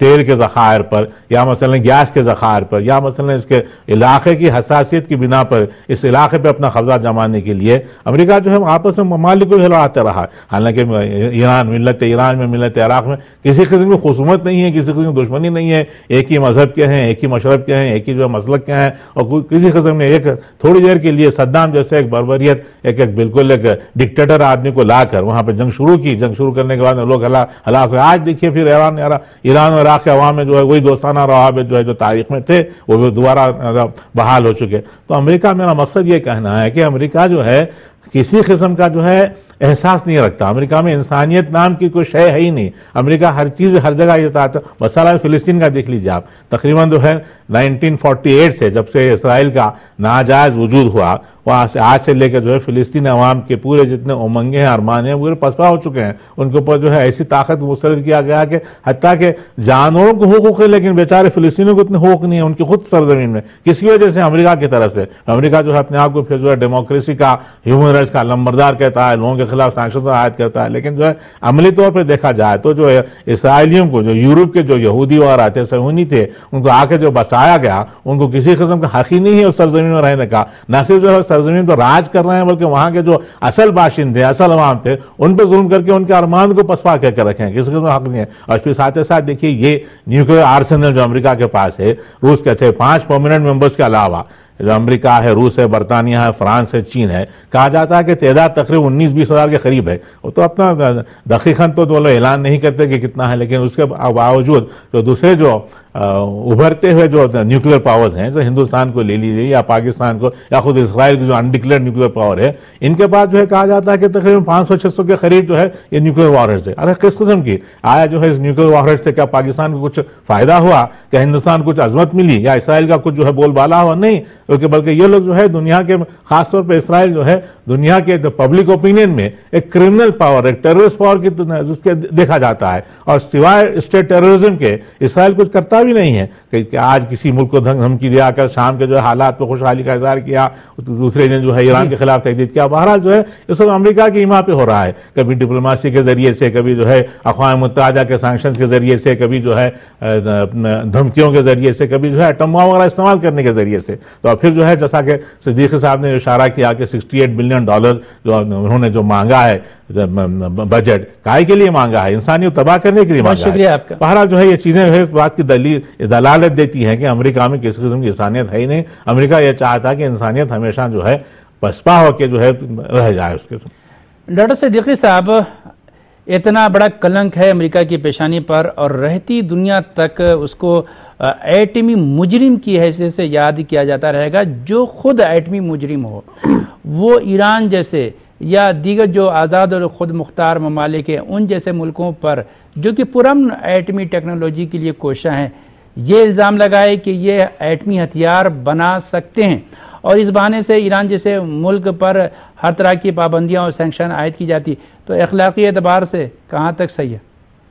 تیل کے ذخائر پر یا مثلا گیس کے ذخائر پر یا مثلا اس کے علاقے کی حساسیت کی بنا پر اس علاقے پہ اپنا قبضہ جمانے کے لیے امریکہ جو ہے آپس میں ممالک کو ہلاتا رہا. حالانکہ ایران ملت ایران میں ملت عراق میں کسی قسم کی خصومت نہیں ہے, کسی قسم کی دشمنی نہیں ہے, ایک ہی مذہب کے ہیں, ایک ہی مشرب کے ہیں, ایک ہی جو مسلک کے ہیں, اور کسی قسم میں ایک تھوڑی دیر کے لیے صدام جیسے ایک بربریت ایک ایک بالکل ایک ڈکٹیٹر آدمی کو لا کر وہاں پہ جنگ شروع کی. جنگ شروع کرنے کے بعد لوگ ہلاک ہوئے. آج دیکھیے پھر ایران ایران اور عراق کے عوام میں جو ہے وہی دوستانہ روابط جو ہے جو تاریخ میں تھے وہ بھی دوبارہ بحال ہو چکے. تو امریکہ, میرا مقصد یہ کہنا ہے کہ امریکہ جو ہے کسی قسم کا جو ہے احساس نہیں رکھتا. امریکہ میں انسانیت نام کی کوئی شے ہے ہی نہیں. امریکہ ہر چیز ہر جگہ یہ چاہتا. مسئلہ فلسطین کا دیکھ لیجیے آپ, تقریباً جو ہے نائنٹین فورٹی ایٹ سے جب سے اسرائیل کا ناجائز وجود ہوا وہاں سے آج سے لے کے جو ہے فلسطین عوام کے پورے جتنے امنگیں ہیں ارمان ہیں وہ پسپا ہو چکے ہیں. ان کے اوپر جو ہے ایسی طاقت مسترد کیا گیا کہ حتیٰ کہ جانوروں کو حقوق ہے لیکن بیچارے فلسطینیوں کو اتنے حقوق نہیں ہے ان کی خود سرزمین میں. کس کی وجہ سے؟ امریکہ کی طرف سے. امریکہ جو ہے اپنے آپ کو پھر جو ہے ڈیموکریسی کا, ہیومن رائٹس کا لمبردار کہتا ہے, لوگوں کے خلاف سانکشن عائد کرتا ہے, لیکن جو ہے عملی طور پہ دیکھا جائے تو جو ہے اسرائیلیوں کو, جو یورپ کے جو یہودی وغیرہ تھے, صہیونی تھے, ان کو آ کے جو بسایا گیا ان کو کسی قسم کا حق ہی نہیں ہے اس سرزمین میں رہنے کا. نہ صرف جو ہے سرزمین پر راج کر رہے ہیں بلکہ وہاں کے جو اصل باشندے اصل عوام تھے ان پہ ظلم کر کے ان کے ارمان کو پسپا کر کے رکھیں. کسی قسم کا حق نہیں ہے. اور پھر ساتھ ساتھ دیکھیے یہ نیوکلیئر آرسنل جو امریکہ کے پاس ہے, روس کے تھے پانچ پرماننٹ ممبرس کے علاوہ جو امریکہ ہے, روس ہے, برطانیہ ہے, فرانس ہے, چین ہے, کہا جاتا ہے کہ تعداد تقریباً انیس بیس ہزار کے قریب ہے. وہ تو اپنا دقیقاً تو وہ اعلان نہیں کرتے کہ کتنا ہے, لیکن اس کے باوجود جو دوسرے جو ابھرتے ہوئے جو نیوکلیئر پاورز ہیں, جو ہندوستان کو لے لیجیے یا پاکستان کو یا خود اسرائیل کی جو انڈکلیئر نیوکلیئر پاور ہے, ان کے پاس جو ہے کہا جاتا ہے کہ تقریباً پانچ سو چھ سو کے قریب جو ہے یہ نیوکلیئر وارہیڈز ہے. ارے کس قسم کی آیا جو ہے اس نیوکلیئر وارہیڈ سے کیا پاکستان کو کچھ فائدہ ہوا, کیا ہندوستان کچھ عظمت ملی, یا اسرائیل کا کچھ جو ہے بول بالا ہوا؟ نہیں. کیونکہ بلکہ یہ لوگ جو ہے دنیا کے, خاص طور پہ اسرائیل جو ہے دنیا کے پبلک اوپینین میں ایک کرمنل پاور, ایک ٹیررسٹ پاور کی اس کے دیکھا جاتا ہے. اور سوائے اسٹیٹ ٹیررزم کے اسرائیل کچھ کرتا بھی نہیں ہے. کہ آج کسی ملک کو دھمکی دیا کر شام کے جو ہے حالات پہ خوشحالی کا اظہار کیا, دوسرے دن جو ہے ایران کے خلاف تحدید کیا. بہرحال جو ہے اس وقت امریکہ کی ایما پہ ہو رہا ہے, کبھی ڈپلوماسی کے ذریعے سے, کبھی جو ہے اقوام متحدہ کے سینکشن کے ذریعے سے, کبھی جو ہے دھمکیوں کے ذریعے سے, کبھی جو ہے ایٹم وغیرہ استعمال کرنے کے ذریعے سے. تو پھر جو ہے جیسا کہ صدیقی صاحب نے اشارہ کیا کہ سکسٹی ایٹ بلین ڈالر جو انہوں نے جو مانگا ہے بجٹ, کائے کے لیے مانگا ہے؟ انسانیت تباہ کرنے کے لیے مانگا ہے. بہرحال جو ہے یہ چیزیں اس بات کی دلیل دلالت دیتی ہیں کہ امریکہ میں کسی قسم کی انسانیت ہے ہی نہیں. امریکہ یہ چاہتا ہے کہ انسانیت ہمیشہ جو ہے پسپا ہو کے جو ہے رہ جائے اس کے. ڈاکٹر صدیقی صاحب, اتنا بڑا کلنک ہے امریکہ کی پیشانی پر اور رہتی دنیا تک اس کو ایٹمی مجرم کی حیثیت سے یاد کیا جاتا رہے گا. جو خود ایٹمی مجرم ہو وہ ایران جیسے یا دیگر جو آزاد اور خود مختار ممالک ہیں ان جیسے ملکوں پر جو کہ پرامن ایٹمی ٹیکنالوجی کے لیے کوشاں ہیں, یہ الزام لگائے کہ یہ ایٹمی ہتھیار بنا سکتے ہیں, اور اس بہانے سے ایران جیسے ملک پر ہر طرح کی پابندیاں اور سینکشن عائد کی جاتی, تو اخلاقی اعتبار سے کہاں تک صحیح ہے؟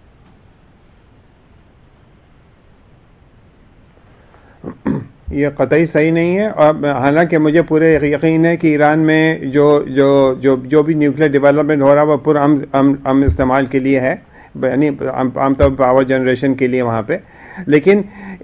یہ قطعی صحیح نہیں ہے. اور حالانکہ مجھے پورے یقین ہے کہ ایران میں جو جو جو جو بھی نیوکلیئر ڈیولپمنٹ ہو رہا ہے وہ پورا امن استعمال کے لیے ہے, یعنی عام طور پر پاور جنریشن کے لیے وہاں پہ. لیکن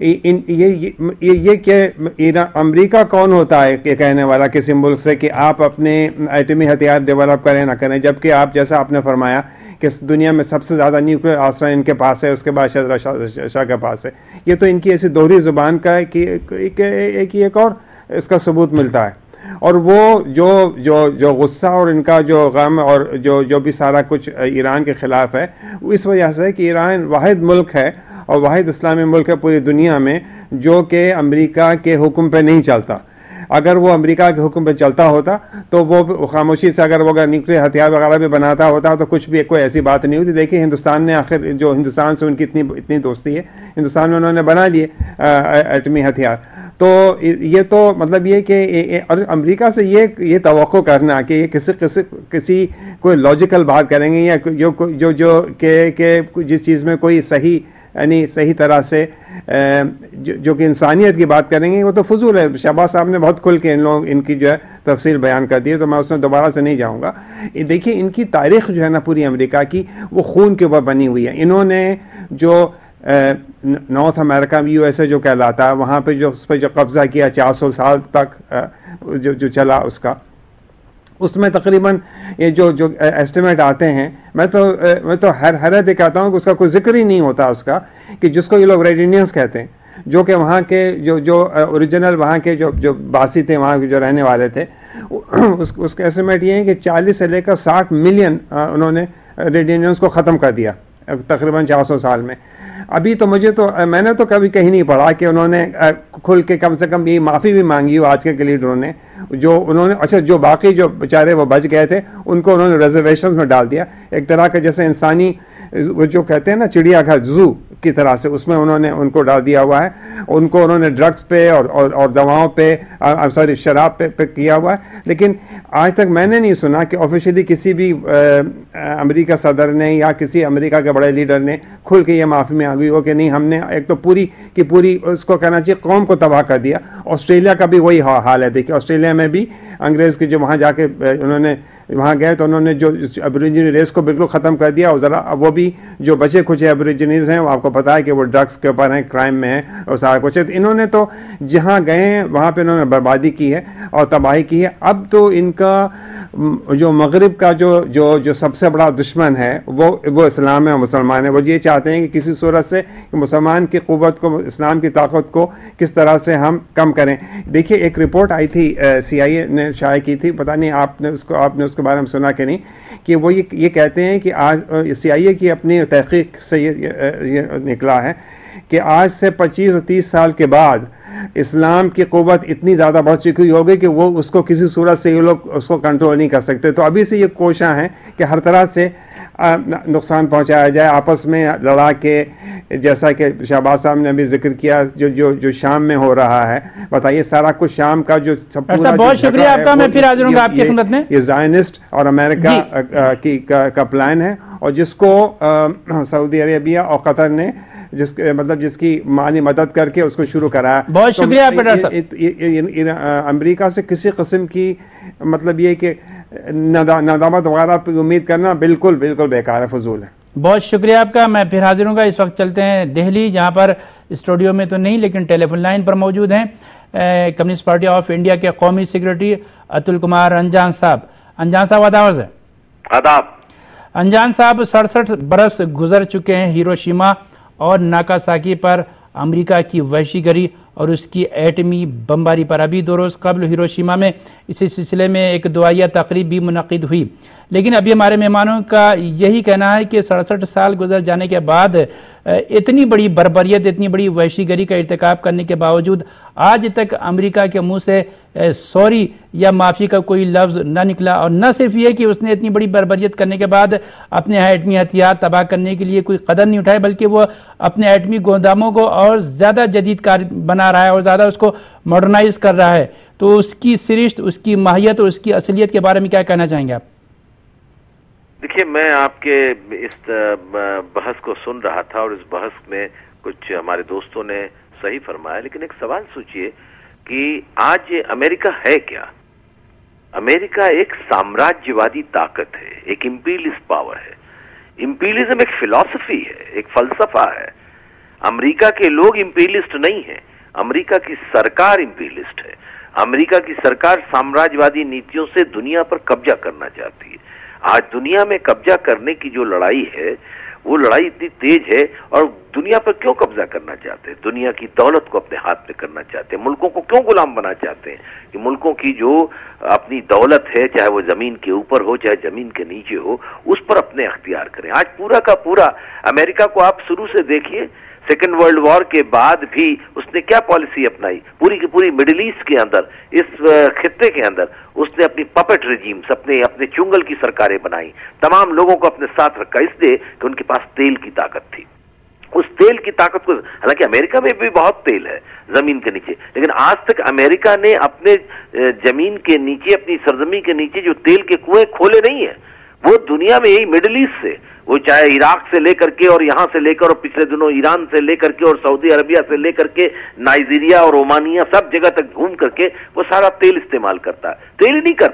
یہ کہ امریکہ کون ہوتا ہے یہ کہنے والا کسی ملک سے کہ آپ اپنے ایٹمی ہتھیار ڈیولپ کریں نہ کریں, جبکہ آپ جیسا آپ نے فرمایا کہ دنیا میں سب سے زیادہ نیوکلیئر آرسنل ان کے پاس ہے, اس کے بعد شاہ کے پاس ہے. یہ تو ان کی ایسی دوہری زبان کا ہے کہ ایک ایک اور اس کا ثبوت ملتا ہے. اور وہ جو جو جو غصہ اور ان کا جو غم اور جو جو بھی سارا کچھ ایران کے خلاف ہے وہ اس وجہ سے کہ ایران واحد ملک ہے اور واحد اسلامی ملک ہے پوری دنیا میں جو کہ امریکہ کے حکم پہ نہیں چلتا. اگر وہ امریکہ کے حکم پہ چلتا ہوتا تو وہ خاموشی سے اگر وہ اگر نیوکلیئر ہتھیار وغیرہ بھی بناتا ہوتا تو کچھ بھی کوئی ایسی بات نہیں ہوتی. دیکھیے ہندوستان نے آخر جو ہندوستان سے ان کی اتنی اتنی دوستی ہے, ہندوستان میں انہوں نے بنا لیے ایٹمی ہتھیار. تو یہ تو مطلب یہ کہ امریکہ سے یہ یہ توقع کرنا کہ یہ کسی کسی کسی کوئی لاجیکل بات کریں گے یا جو جو جو کہ جس چیز میں کوئی صحیح یعنی صحیح طرح سے جو کہ انسانیت کی بات کریں گے وہ تو فضول ہے. شہباز صاحب نے بہت کھل کے ان لوگ ان کی جو ہے تفصیل بیان کر دی ہے, تو میں اس میں دوبارہ سے نہیں جاؤں گا. دیکھیے ان کی تاریخ جو ہے نا پوری امریکہ کی وہ خون کے اوپر بنی ہوئی ہے. انہوں نے جو north America U S A جو کہلاتا ہے وہاں پہ جو اس پہ جو قبضہ کیا چار سو سال تک جو جو چلا اس کا، اس میں تقریباً یہ جو جو ایسٹیمیٹ آتے ہیں، میں تو میں تو ہر حیرت دکھاتا ہوں کہ اس کا کوئی ذکر ہی نہیں ہوتا اس کا، کہ جس کو یہ لوگ ریڈ انڈینز کہتے ہیں، جو کہ وہاں کے جو جو اوریجنل وہاں کے جو جو باسی تھے، وہاں کے جو رہنے والے تھے، اس کا ایسٹیمیٹ یہ ہے کہ چالیس سے لے کر ساٹھ ملین انہوں نے ریڈ انڈینز کو ختم کر دیا تقریباً چار سو سال میں۔ ابھی تو مجھے تو میں نے تو کبھی کہیں نہیں پڑھا کہ انہوں نے کھل کے کم سے کم یہ معافی بھی مانگی ہو آج کے لیڈروں نے، جو انہوں نے اچھا جو باقی جو بیچارے وہ بچ گئے تھے ان کو انہوں نے ریزرویشن میں ڈال دیا، ایک طرح کا جیسے انسانی وہ جو کہتے ہیں نا چڑیا گھر زو کی طرح سے، اس میں انہوں نے ان کو ڈال دیا ہوا ہے، ان کو انہوں نے ڈرگس پہ اور اور, اور دواؤں پہ سوری شراب پہ, پہ کیا ہوا ہے۔ لیکن آج تک میں نے نہیں سنا کہ آفیشلی کسی بھی امریکہ صدر نے یا کسی امریکہ کے بڑے لیڈر نے کھل کے یہ معافی میں آگئی ہو کہ نہیں ہم نے ایک تو پوری کی پوری اس کو کہنا چاہیے قوم کو تباہ کر دیا۔ آسٹریلیا کا بھی وہی حال ہے، دیکھیے آسٹریلیا میں بھی انگریز کے جو وہاں جا کے انہوں نے وہاں گئے تو انہوں نے جو ابوریجنی ریس کو بالکل ختم کر دیا، اور ذرا وہ بھی جو بچے کچھ ابوریجنیز ہیں وہ آپ کو پتا ہے کہ وہ ڈرگس کے اوپر ہیں، کرائم میں ہیں اور سارا کچھ ہے۔ انہوں نے تو جہاں گئے ہیں وہاں پہ انہوں نے بربادی کی ہے اور تباہی کی ہے۔ اب تو ان کا جو مغرب کا جو جو جو سب سے بڑا دشمن ہے وہ وہ اسلام ہے اور مسلمان ہے، وہ یہ چاہتے ہیں کہ کسی صورت سے کہ مسلمان کی قوت کو، اسلام کی طاقت کو کس طرح سے ہم کم کریں۔ دیکھیے ایک رپورٹ آئی تھی سی آئی اے نے شائع کی تھی، پتہ نہیں آپ نے اس کو آپ نے اس کے بارے میں سنا کہ نہیں، کہ وہ یہ یہ کہتے ہیں کہ آج سی آئی اے کی اپنی تحقیق سے یہ نکلا ہے کہ آج سے پچیس اور تیس سال کے بعد اسلام کی قوت اتنی زیادہ بڑھ چکی ہوگی کہ وہ اس کو کسی صورت سے یہ لوگ اس کو کنٹرول نہیں کر سکتے۔ تو ابھی سے یہ کوشاں ہیں کہ ہر طرح سے نقصان پہنچایا جائے، آپس میں لڑا کے، جیسا کہ شہباز صاحب نے ابھی ذکر کیا جو جو جو شام میں ہو رہا ہے، بتائیے سارا کچھ شام کا جو بہت شکریہ آپ کا، میں پھر حاضر ہوں گا آپ کی خدمت میں۔ یہ زائنسٹ اور امریکہ کی کا پلان ہے، اور جس کو سعودی عربیہ اور قطر نے جس مطلب جس کی مالی مدد کر کے اس کو شروع کرایا۔ بہت شکریہ صاحب۔ امریکہ سے کسی قسم کی مطلب یہ کہ ندامت وغیرہ پہ امید کرنا بالکل بالکل بیکار ہے، فضول ہے۔ بہت شکریہ آپ کا، میں پھر حاضر ہوں گا۔ اس وقت چلتے ہیں دہلی، جہاں پر اسٹوڈیو میں تو نہیں لیکن ٹیلی فون لائن پر موجود ہیں کمیونسٹ پارٹی آف انڈیا کے قومی سیکرٹری اتل کمار انجان صاحب۔ انجان صاحب آداب ہے۔ آداب۔ انجان صاحب، سڑسٹھ برس گزر چکے ہیں ہیروشیما اور ناکاساکی پر امریکہ کی وحشی گری اور اس کی ایٹمی بمباری پر۔ ابھی دو روز قبل ہیروشیما میں اسی سلسلے میں ایک دعائیہ تقریب بھی منعقد ہوئی، لیکن ابھی ہمارے مہمانوں کا یہی کہنا ہے کہ سڑسٹھ سال گزر جانے کے بعد اتنی بڑی بربریت، اتنی بڑی وحشی گری کا ارتکاب کرنے کے باوجود آج تک امریکہ کے منہ سے سوری یا معافی کا کوئی لفظ نہ نکلا، اور نہ صرف یہ کہ اس نے اتنی بڑی بربریت کرنے کے بعد اپنے ایٹمی ہتھیار تباہ کرنے کے لیے کوئی قدم نہیں اٹھائے، بلکہ وہ اپنے ایٹمی گوداموں کو اور زیادہ جدید کار بنا رہا ہے اور زیادہ اس کو ماڈرنائز کر رہا ہے۔ تو اس کی سرشت، اس کی ماہیت اور اس کی اصلیت کے بارے میں کیا کہنا چاہیں گے آپ؟ دیکھیے، میں آپ کے اس بحث کو سن رہا تھا اور اس بحث میں کچھ ہمارے دوستوں نے صحیح فرمایا، لیکن ایک سوال سوچئے کہ آج امریکہ ہے کیا؟ امریکہ ایک سامراجیوادی طاقت ہے، ایک امپیریلسٹ پاور ہے۔ امپیریلزم ایک فلسفی ہے، ایک فلسفہ ہے۔ امریکہ کے لوگ امپیریلسٹ نہیں ہیں، امریکہ کی سرکار امپیریلسٹ ہے۔ امریکہ کی سرکار سامراجوادی نیتیوں سے دنیا پر قبضہ کرنا چاہتی ہے۔ آج دنیا میں قبضہ کرنے کی جو لڑائی ہے وہ لڑائی اتنی تیز ہے، اور دنیا پر کیوں قبضہ کرنا چاہتے ہیں؟ دنیا کی دولت کو اپنے ہاتھ میں کرنا چاہتے ہیں، ملکوں کو کیوں غلام بنا چاہتے ہیں کہ ملکوں کی جو اپنی دولت ہے، چاہے وہ زمین کے اوپر ہو چاہے زمین کے نیچے ہو، اس پر اپنے اختیار کریں۔ آج پورا کا پورا امریکہ کو آپ شروع سے دیکھیے، سیکنڈ ورلڈ وار کے بعد بھی اس نے کیا پالیسی اپنائی؟ پوری کی پوری مڈل ایسٹ کے اندر، اس خطے کے اندر اس نے اپنی پپٹ ریجیمز، اپنے اپنے چنگل کی سرکاریں بنائی، تمام لوگوں کو اپنے ساتھ رکھا، اس لیے کہ ان کے پاس تیل کی طاقت تھی۔ اس تیل کی طاقت کو، حالانکہ امریکہ میں بھی بہت تیل ہے زمین کے نیچے، لیکن آج تک امریکہ نے اپنے زمین کے نیچے، اپنی سرزمین کے نیچے جو تیل کے کنویں کھولے نہیں ہیں۔ وہ دنیا میں یہی مڈل ایسٹ سے، وہ چاہے عراق سے لے کر کے اور یہاں سے لے کر اور پچھلے دنوں ایران سے لے کر کے اور سعودی عربیہ سے لے کر کے نائجیریا اور رومانیہ، سب جگہ تک گھوم کر کے وہ سارا تیل استعمال کرتا ہے۔ تیل نہیں کرتا،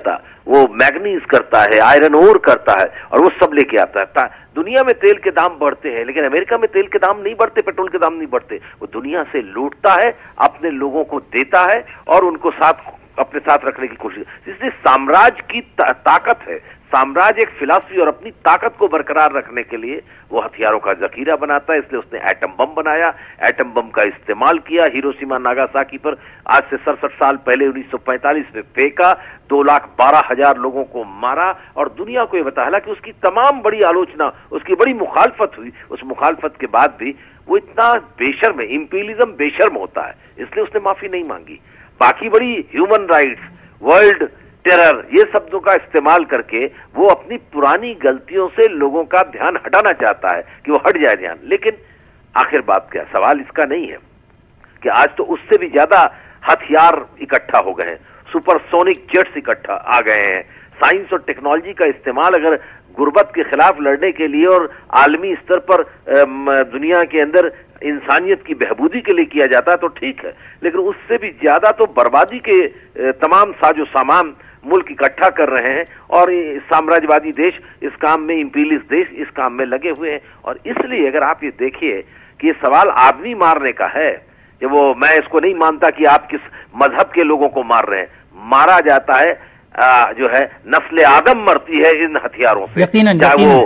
وہ मैग्नीज करता है, आयरन ओर करता है और वो सब लेके आता है। दुनिया में तेल के दाम बढ़ते हैं लेकिन अमेरिका में तेल के दाम नहीं बढ़ते, पेट्रोल के दाम नहीं बढ़ते। वो दुनिया से लूटता है, अपने लोगों को देता है और उनको साथ अपने साथ रखने की कोशिश। इसलिए साम्राज्य की ता, ताकत है। साम्राज्य एक फिलॉसफी और अपनी ताकत को बरकरार रखने के लिए वो हथियारों का जखीरा बनाता है। इसलिए उसने एटम बम बनाया, एटम बम का इस्तेमाल किया, हिरोशिमा नागासाकी पर आज से सड़सठ साल पहले उन्नीस सौ पैंतालीस में फेंका, दो लाख बारह हजार लोगों को मारा और दुनिया को ये बताया कि उसकी तमाम बड़ी आलोचना, उसकी बड़ी मुखालफत हुई। उस मुखालफत के बाद भी वो इतना बेशर्म है, इंपीरियलिज्म बेशर्म होता है, इसलिए उसने माफी नहीं मांगी। बाकी बड़ी ह्यूमन राइट्स, वर्ल्ड टेरर, ये शब्दों का इस्तेमाल करके वो अपनी पुरानी गलतियों से लोगों का ध्यान हटाना चाहता है कि वो हट जाए ध्यान। लेकिन आखिर बात क्या, सवाल इसका नहीं है कि आज तो उससे भी ज्यादा हथियार इकट्ठा हो गए हैं, सुपरसोनिक जेट्स इकट्ठा आ गए हैं। साइंस और टेक्नोलॉजी का इस्तेमाल अगर गुर्बत के खिलाफ लड़ने के लिए और आलमी स्तर पर दुनिया के अंदर इंसानियत की बहबूदी के लिए किया जाता है तो ठीक है, लेकिन उससे भी ज्यादा तो बर्बादी के तमाम साजो सामान मुल्क इकट्ठा कर रहे हैं और साम्राज्यवादी देश इस काम में, इंपीरियलिस्ट देश इस काम में लगे हुए हैं। और इसलिए अगर आप ये देखिए कि ये सवाल आदमी मारने का है, कि वो मैं इसको नहीं मानता कि आप किस मजहब के लोगों को मार रहे हैं, मारा जाता है आ, जो है नस्ल आदम मरती है इन हथियारों से, चाहे वो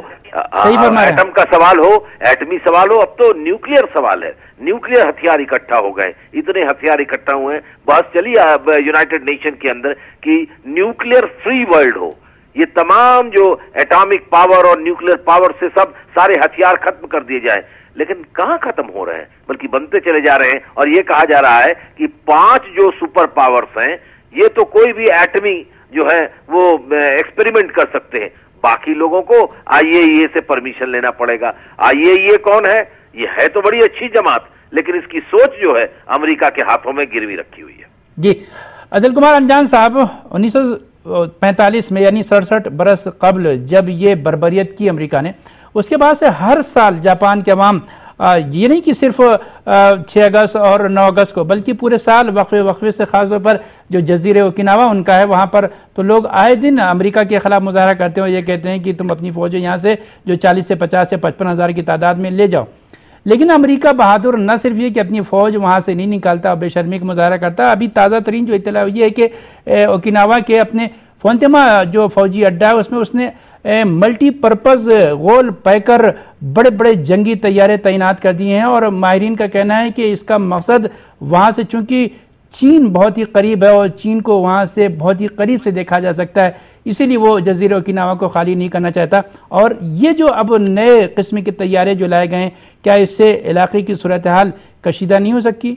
एटम का सवाल हो, एटमी सवाल हो, अब तो न्यूक्लियर सवाल है। न्यूक्लियर हथियार इकट्ठा हो गए, इतने हथियार इकट्ठा हुए हैं, बहस चली यूनाइटेड नेशन के अंदर कि न्यूक्लियर फ्री वर्ल्ड हो, ये तमाम जो एटॉमिक पावर और न्यूक्लियर पावर से सब सारे हथियार खत्म कर दिए जाए। लेकिन कहां खत्म हो रहे हैं, बल्कि बनते चले जा रहे हैं। और ये कहा जा रहा है कि पांच जो सुपर पावर्स हैं, ये तो कोई भी एटमी जो है वो एक्सपेरिमेंट कर सकते हैं, बाकी लोगों को आईएईए से परमिशन लेना पड़ेगा। आईएईए कौन है? ये है तो बड़ी अच्छी जमात, लेकिन इसकी सोच जो है अमेरिका के हाथों में गिरवी रखी हुई है। जी अदिल कुमार अंजान साहब, उन्नीस सौ पैंतालीस में यानी सड़सठ बरस कबल जब ये बर्बरियत की अमेरिका ने, उसके बाद से हर साल जापान के अवाम ये नहीं कि सिर्फ छह अगस्त और नौ अगस्त को, बल्कि पूरे साल वक्फे वक्फे से खासतौर पर जो जजीरे ओकिनावा उनका है, वहां पर तो लोग आए दिन अमेरिका के खिलाफ मुजाहरा करते हैं और ये कहते हैं कि तुम अपनी फौजें यहां से जो चालीस से पचास से पचपन हजार की तादाद में ले जाओ। लेकिन अमेरिका बहादुर न सिर्फ ये कि अपनी फौज वहां से नहीं निकालता और बेशर्मी का मुजाहरा करता, अभी ताज़ा तरीन जो इत्तला ये है कि ओकिनावा के अपने फोंतेमा जो फौजी अड्डा है उसमें उसने मल्टीपर्पज गोल पैकर बड़े बड़े जंगी तैयारे तैनात कर दिए हैं। और माहिरीन का कहना है कि इसका मकसद वहां से, चूंकि चीन बहुत ही करीब है और चीन को वहां से बहुत ही करीब से देखा जा सकता है, इसीलिए वो जजीरे ओकिनावा को खाली नहीं करना चाहता। और ये जो अब नए किस्म के तैयारे जो लाए गए, क्या इससे इलाके की सूरत हाल कशीदा नहीं हो सकती?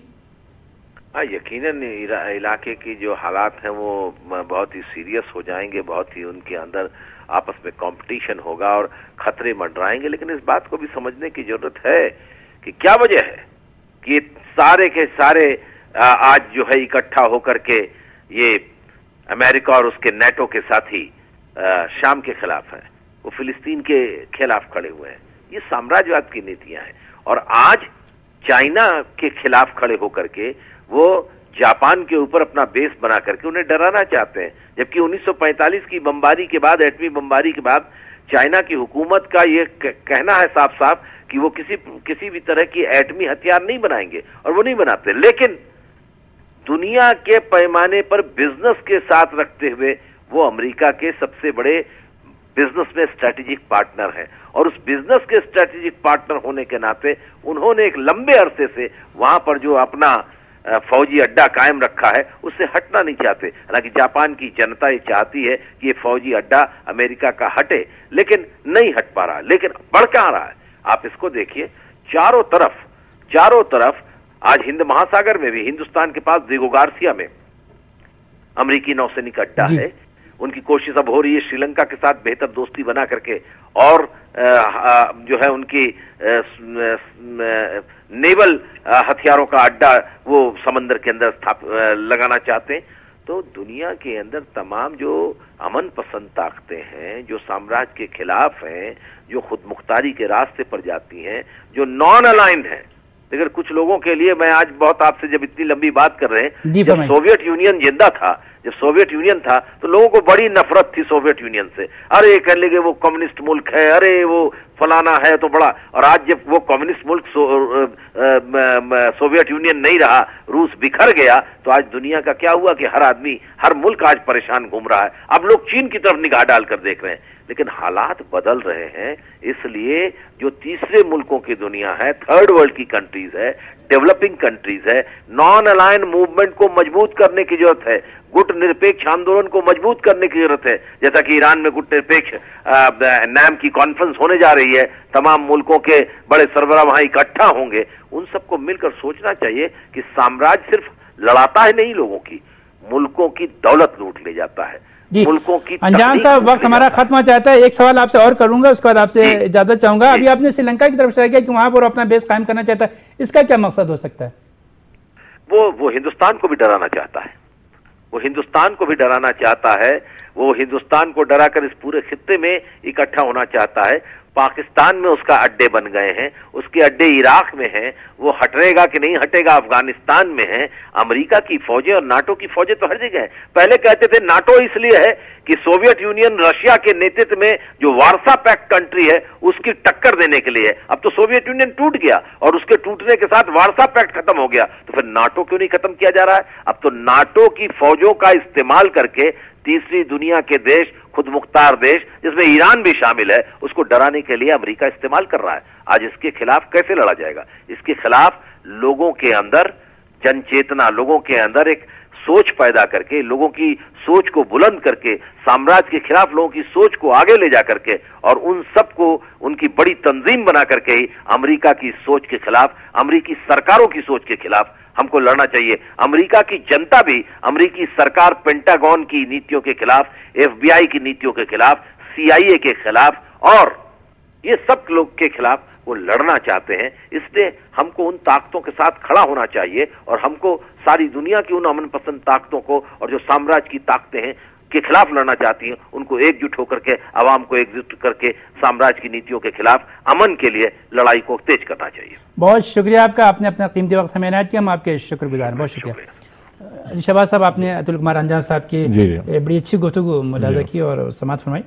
हाँ, यकीनन इलाके की जो हालात हैं वो बहुत ही सीरियस हो जाएंगे, बहुत ही उनके अंदर आपस में कंपटीशन होगा और खतरे मंडराएंगे। लेकिन इस बात को भी समझने की जरूरत है कि क्या वजह है कि सारे के सारे आज जो है इकट्ठा होकर के ये अमेरिका और उसके नेटो के साथी शाम के खिलाफ है, वो फिलिस्तीन के खिलाफ खड़े हुए हैं। ये साम्राज्यवाद की नीतियां हैं। और आज चाइना के खिलाफ खड़े होकर के वो जापान के ऊपर अपना बेस बना करके उन्हें डराना चाहते हैं, जबकि उन्नीस सौ पैंतालीस की बमबारी के बाद, एटमी बमबारी के बाद चाइना की हुकूमत का ये कहना है साफ साफ कि वो किसी किसी भी तरह की एटमी हथियार नहीं बनाएंगे और वो नहीं बनाते। लेकिन दुनिया के पैमाने पर बिजनेस के साथ रखते हुए वो अमेरिका के सबसे बड़े बिजनेस में स्ट्रेटेजिक पार्टनर हैं। और उस बिजनेस के स्ट्रेटेजिक पार्टनर होने के नाते उन्होंने एक लंबे अरसे से वहां पर जो अपना फौजी अड्डा कायम रखा है उससे हटना नहीं चाहते। हालांकि जापान की जनता ये चाहती है कि ये फौजी अड्डा अमेरिका का हटे, लेकिन नहीं हट पा रहा। लेकिन बढ़ कहां रहा है, आप इसको देखिए, चारों तरफ चारों तरफ आज हिंद महासागर में भी हिंदुस्तान के पास दिगो गार्सिया में अमेरिकी नौसैनिक अड्डा है। उनकी कोशिश अब हो रही है श्रीलंका के साथ बेहतर दोस्ती बना करके और आ, आ, जो है उनकी आ, आ, नेवल हथियारों का अड्डा वो समंदर के अंदर स्थापित लगाना चाहते हैं। तो दुनिया के अंदर तमाम जो अमन पसंद ताकतें हैं, जो साम्राज्य के खिलाफ हैं, जो खुद मुख्तारी के रास्ते पर जाती हैं, जो नॉन अलाइंड हैं। लेकिन कुछ लोगों के लिए, मैं आज बहुत आपसे जब इतनी लंबी बात कर रहे हैं, जब सोवियत यूनियन जिंदा था, जब सोवियत यूनियन था तो लोगों को बड़ी नफरत थी सोवियत यूनियन से, अरे कह लेंगे वो कम्युनिस्ट मुल्क है, अरे वो फलाना है तो बड़ा। और आज जब वो कम्युनिस्ट मुल्क सो, सोवियत यूनियन नहीं रहा, रूस बिखर गया, तो आज दुनिया का क्या हुआ कि हर आदमी, हर मुल्क आज परेशान घूम रहा है। अब लोग चीन की तरफ निगाह डालकर देख रहे हैं, लेकिन हालात बदल रहे हैं। इसलिए जो तीसरे मुल्कों की दुनिया है, थर्ड वर्ल्ड की कंट्रीज है, डेवलपिंग कंट्रीज है, नॉन अलाइन मूवमेंट को मजबूत करने की जरूरत है, गुट निरपेक्ष आंदोलन को मजबूत करने की जरूरत है। जैसा कि ईरान में गुट निरपेक्ष नाम की कॉन्फ्रेंस होने जा रही है, तमाम मुल्कों के बड़े सरबराह वहां इकट्ठा होंगे। उन सबको मिलकर सोचना चाहिए कि साम्राज्य सिर्फ लड़ाता है नहीं लोगों की, मुल्कों की दौलत लूट ले जाता है, मुल्कों की। अनजान साहब, वक्त हमारा खत्म हो जाता है, एक सवाल आपसे और करूंगा, उसके बाद आपसे इजाजत चाहूंगा। अभी आपने श्रीलंका की तरफ से किया कि वहां पर अपना बेस कायम करना चाहता है, इसका क्या मकसद हो सकता है? वो वो हिंदुस्तान को भी डराना चाहता है, वो हिंदुस्तान को भी डराना चाहता है, वो हिंदुस्तान को डराकर इस पूरे खित्ते में इकट्ठा होना चाहता है। पाकिस्तान में उसका अड्डे बन गए हैं, उसके अड्डे इराक में हैं, वो हटेगा कि नहीं हटेगा अफगानिस्तान में है। अमेरिका की फौजें और नाटो की फौजें तो हर जगह है। पहले कहते थे नाटो इसलिए है कि सोवियत यूनियन रशिया के नेतृत्व में जो वार्सा पैक्ट कंट्री है उसकी टक्कर देने के लिए है। अब तो सोवियत यूनियन टूट गया और उसके टूटने के साथ वार्सा पैक्ट खत्म हो गया, तो फिर नाटो क्यों नहीं खत्म किया जा रहा है? अब तो नाटो की फौजों का इस्तेमाल करके तीसरी दुनिया के देश, खुद मुख्तार देश जिसमें ईरान भी शामिल है, उसको डराने के लिए अमेरिका इस्तेमाल कर रहा है। आज इसके खिलाफ कैसे लड़ा जाएगा? इसके खिलाफ लोगों के अंदर जन चेतना, लोगों के अंदर एक सोच पैदा करके, लोगों की सोच को बुलंद करके, साम्राज्य के खिलाफ लोगों की सोच को आगे ले जा करके और उन सबको उनकी बड़ी तंजीम बना करके ही अमेरिका की सोच के खिलाफ, अमेरिकी सरकारों की सोच के खिलाफ हमको लड़ना चाहिए। अमेरिका की जनता भी अमेरिकी सरकार, पेंटागन की नीतियों के खिलाफ, एफबीआई की नीतियों के खिलाफ, सीआईए के खिलाफ और ये सब लोग के खिलाफ वो लड़ना चाहते हैं। इसलिए हमको उन ताकतों के साथ खड़ा होना चाहिए और हमको सारी दुनिया की उन अमन पसंद ताकतों को और जो साम्राज्य की ताकतें हैं के खिलाफ लड़ना चाहती हैं, उनको एकजुट होकर के, आवाम को एकजुट करके साम्राज्य की नीतियों के खिलाफ अमन के लिए लड़ाई को तेज करना चाहिए। बहुत शुक्रिया आपका, आपने अपना कीमती वक्त हमें इनायत किया, हम आपके शुक्रगुजार हैं। बहुत शुक्रिया। शहबाज साहब, आपने अतुल कुमार अंजान साहब की बड़ी अच्छी गुफ्तगू मुलाजा की और समाअत फरमाई।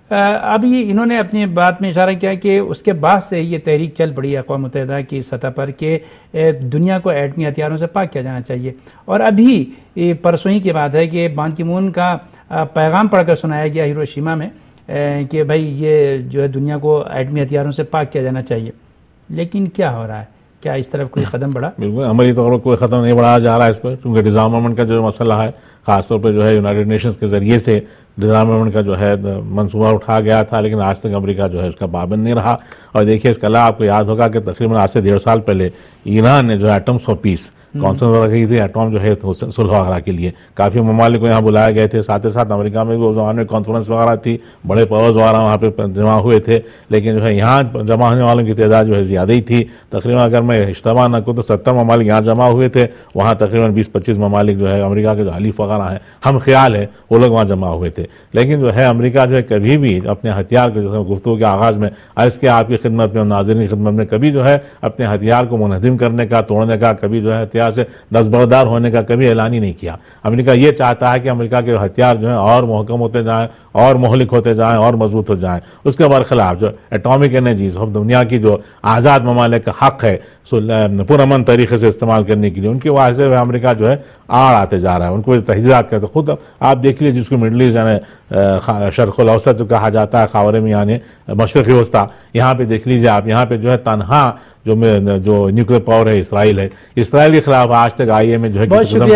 अभी इन्होंने अपनी बात में इशारा किया कि उसके बाद से ये तहरीक चल पड़ी अक़वाम मुत्तहिदा की सतह पर कि दुनिया को एटमी हथियारों से पाक किया जाना चाहिए। और अभी परसों ही की बात है कि बान की मून का पैगाम पढ़कर सुनाया गया हिरोशिमा में कि भाई ये जो है दुनिया को एटमी हथियारों से पाक किया जाना चाहिए। लेकिन क्या हो रहा है? क्या इस तरफ कोई कदम बढ़ा? बिल्कुल, हमारी तौर पर कोई कदम नहीं बढ़ाया जा रहा है इस पर, क्योंकि डिज़ार्मामेंट का जो मसला है, खासतौर पर जो है यूनाइटेड नेशंस के जरिए से डिज़ार्मामेंट का जो है मंसूबा उठा गया था, लेकिन आज तक अमेरिका जो है उसका पाबंद नहीं रहा। और देखिए, इसके अलावा आपको याद होगा कि तकरीबन आज से डेढ़ साल पहले ईरान ने जो एटम्स ऑफ पीस कॉन्फ्रेंस रखी थी एटॉम जो है सुलह वगैरह के लिए, काफी ममालिक को यहाँ बुलाए गए थे। साथ ही साथ अमेरिका में भी उस जमाने में कॉन्फ्रेंस वगैरह थी, बड़े पावर्स वगैरह वहाँ पे जमा हुए थे, लेकिन जो है यहाँ जमा होने वालों की तादाद जो है ज्यादा ही थी। तकरीबन अगर मैं इज्तिमा न करूँ तो सत्तर ममालिक यहाँ जमा हुए थे, वहाँ तकरीबन बीस पच्चीस ममालिक जो है अमेरिका के जो हलीफ वगैरह हैं, हम ख्याल है वो लोग वहाँ जमा हुए थे। लेकिन जो है अमेरिका जो है कभी भी अपने हथियार को, जैसे गुफ्तगू के आगाज में अर्ज के आपकी खिदमत में, नाज़रीन की खिदमत में, कभी जो है अपने हथियार को मुनहदिम करने का, तोड़ने का, कभी जो है हथियार से दस्तबरदार होने का कभी ऐलान ही नहीं किया। अमेरिका ये चाहता है कि अमेरिका के हथियार जो है और मुहकम होते जाएं और मोहलिक होते जाएं और मजबूत हो जाएं। उसके बरखिलाफ जो एटॉमिक एनर्जी सब दुनिया की जो आज़ाद ममालिक का हक है पुरअमन तरीके से इस्तेमाल करने के लिए, उनकी वजह से अमेरिका जो है आड़ आते जा रहा है, उनको तहज़ीरात करते। खुद आप देख लीजिए, जिसको मिडल ईस्ट यानी शर्क़ुल औसत जो कहा जाता है, खावर में यानी मशरिक़ी वस्ता, यहाँ पे देख लीजिए आप, यहाँ पे जो है तनहा जो जो न्यूक्लियर पावर है इसराइल है। इसराइल के खिलाफ आज तक आई ए में जो है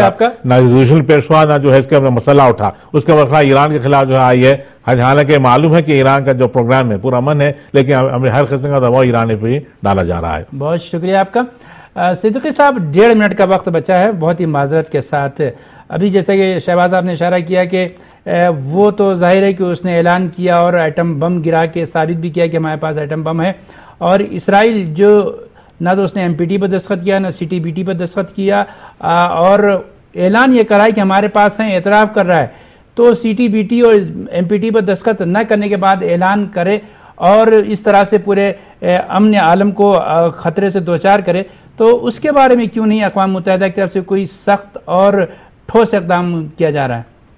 ना रेजोल्यूशन पेश हुआ, ना जो है इसका मसला उठा। उसके बाद ईरान के खिलाफ जो है आई है, हालांकि मालूम है कि ईरान का जो प्रोग्राम है पूरा अमन है, लेकिन हर किस्म का दबाव ईरान पे ही डाला जा रहा है। बहुत शुक्रिया आपका। सिद्दीकी साहब, डेढ़ मिनट का वक्त बचा है, बहुत ही माजरत के साथ। अभी जैसे कि शहबाज साहब ने इशारा किया कि वो तो जाहिर है कि उसने ऐलान किया और एटम बम गिरा के साबित भी किया कि हमारे पास एटम बम है, और इसराइल जो ना तो उसने एमपीटी पर दस्तखत किया, ना सीटीबीटी पर दस्तखत किया, और ऐलान ये करा है कि हमारे पास है, एतराफ़ कर रहा है। तो सीटीबीटी और एमपीटी पर दस्तखत न करने के बाद ऐलान करे और इस तरह से पूरे अमन आलम को खतरे से दोचार करे, तो उसके बारे में क्यों नहीं अक़वाम मुत्तहिदा की तरफ से कोई सख्त और ठोस इक़दाम किया जा रहा है?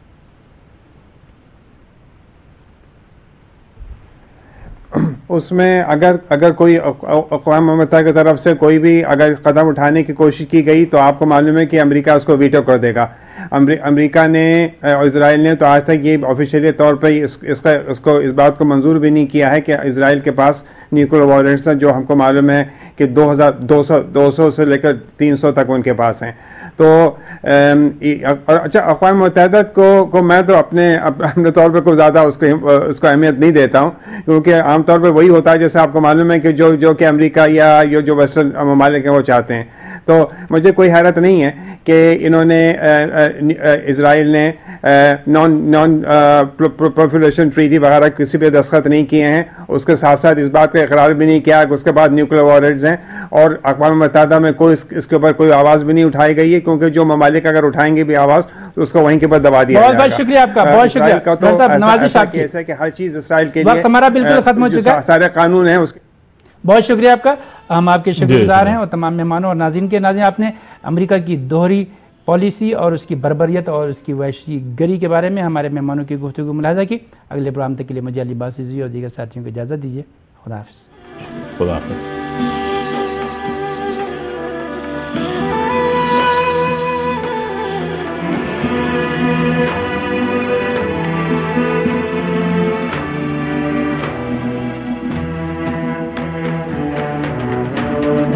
اس میں اگر اگر کوئی اقوام متحدہ کی طرف سے کوئی بھی اگر قدم اٹھانے کی کوشش کی گئی تو آپ کو معلوم ہے کہ امریکہ اس کو ویٹو کر دے گا. امریکہ نے اسرائیل نے تو آج تک یہ آفیشیلی طور پر اس, اس, کا, اس کو اس بات کو منظور بھی نہیں کیا ہے کہ اسرائیل کے پاس نیوکلیر وارنٹس ہیں، جو ہم کو معلوم ہے کہ دو ہزار دو سو دو سو سے لے کر تین سو تک ان کے پاس ہیں. تو اچھا اقوام متحدہ کو کو میں تو اپنے اپنے طور پہ کوئی زیادہ اس کو اس کو اہمیت نہیں دیتا ہوں، کیونکہ عام طور پہ وہی ہوتا ہے جیسے آپ کو معلوم ہے کہ جو جو کہ امریکہ یا جو ویسٹرن ممالک ہیں وہ چاہتے ہیں. تو مجھے کوئی حیرت نہیں ہے کہ انہوں نے اسرائیل نے نان نان پرولیفریشن ٹریٹی وغیرہ کسی پہ دستخط نہیں کیے ہیں. اس کے ساتھ ساتھ اس بات کا اقرار بھی نہیں کیا کہ اس کے بعد نیوکلیر وارنٹس ہیں، اور اقوام متحدہ میں کوئی اس کے اوپر کوئی آواز بھی نہیں اٹھائی گئی ہے، کیونکہ جو ممالک اگر اٹھائیں گے بھی آواز تو اس کو وہیں کے بعد دبا دیا جائے گا. بہت بہت شکریہ آپ کا، بہت شکریہ نوازش صاحب کی. ایسا کہ ہر چیز اسرائیل کے لیے وقت ہمارا بالکل ختم ہو چکا ہے، سارے قانون ہیں اس کے. بہت شکریہ آپ کا، ہم آپ کے شکر گزار ہیں، اور تمام مہمانوں اور ناظرین کے. ناظرین، آپ نے امریکہ کی دوہری پالیسی اور اس کی بربریت اور اس کی وحشی گری کے بارے میں ہمارے مہمانوں کی گفتگو ملاحظہ کی. اگلے پروگرام تک کے لیے مجھے علی باسیزی اور دیگر ساتھیوں کو اجازت دیجیے. خدا حافظ. خدا حافظ.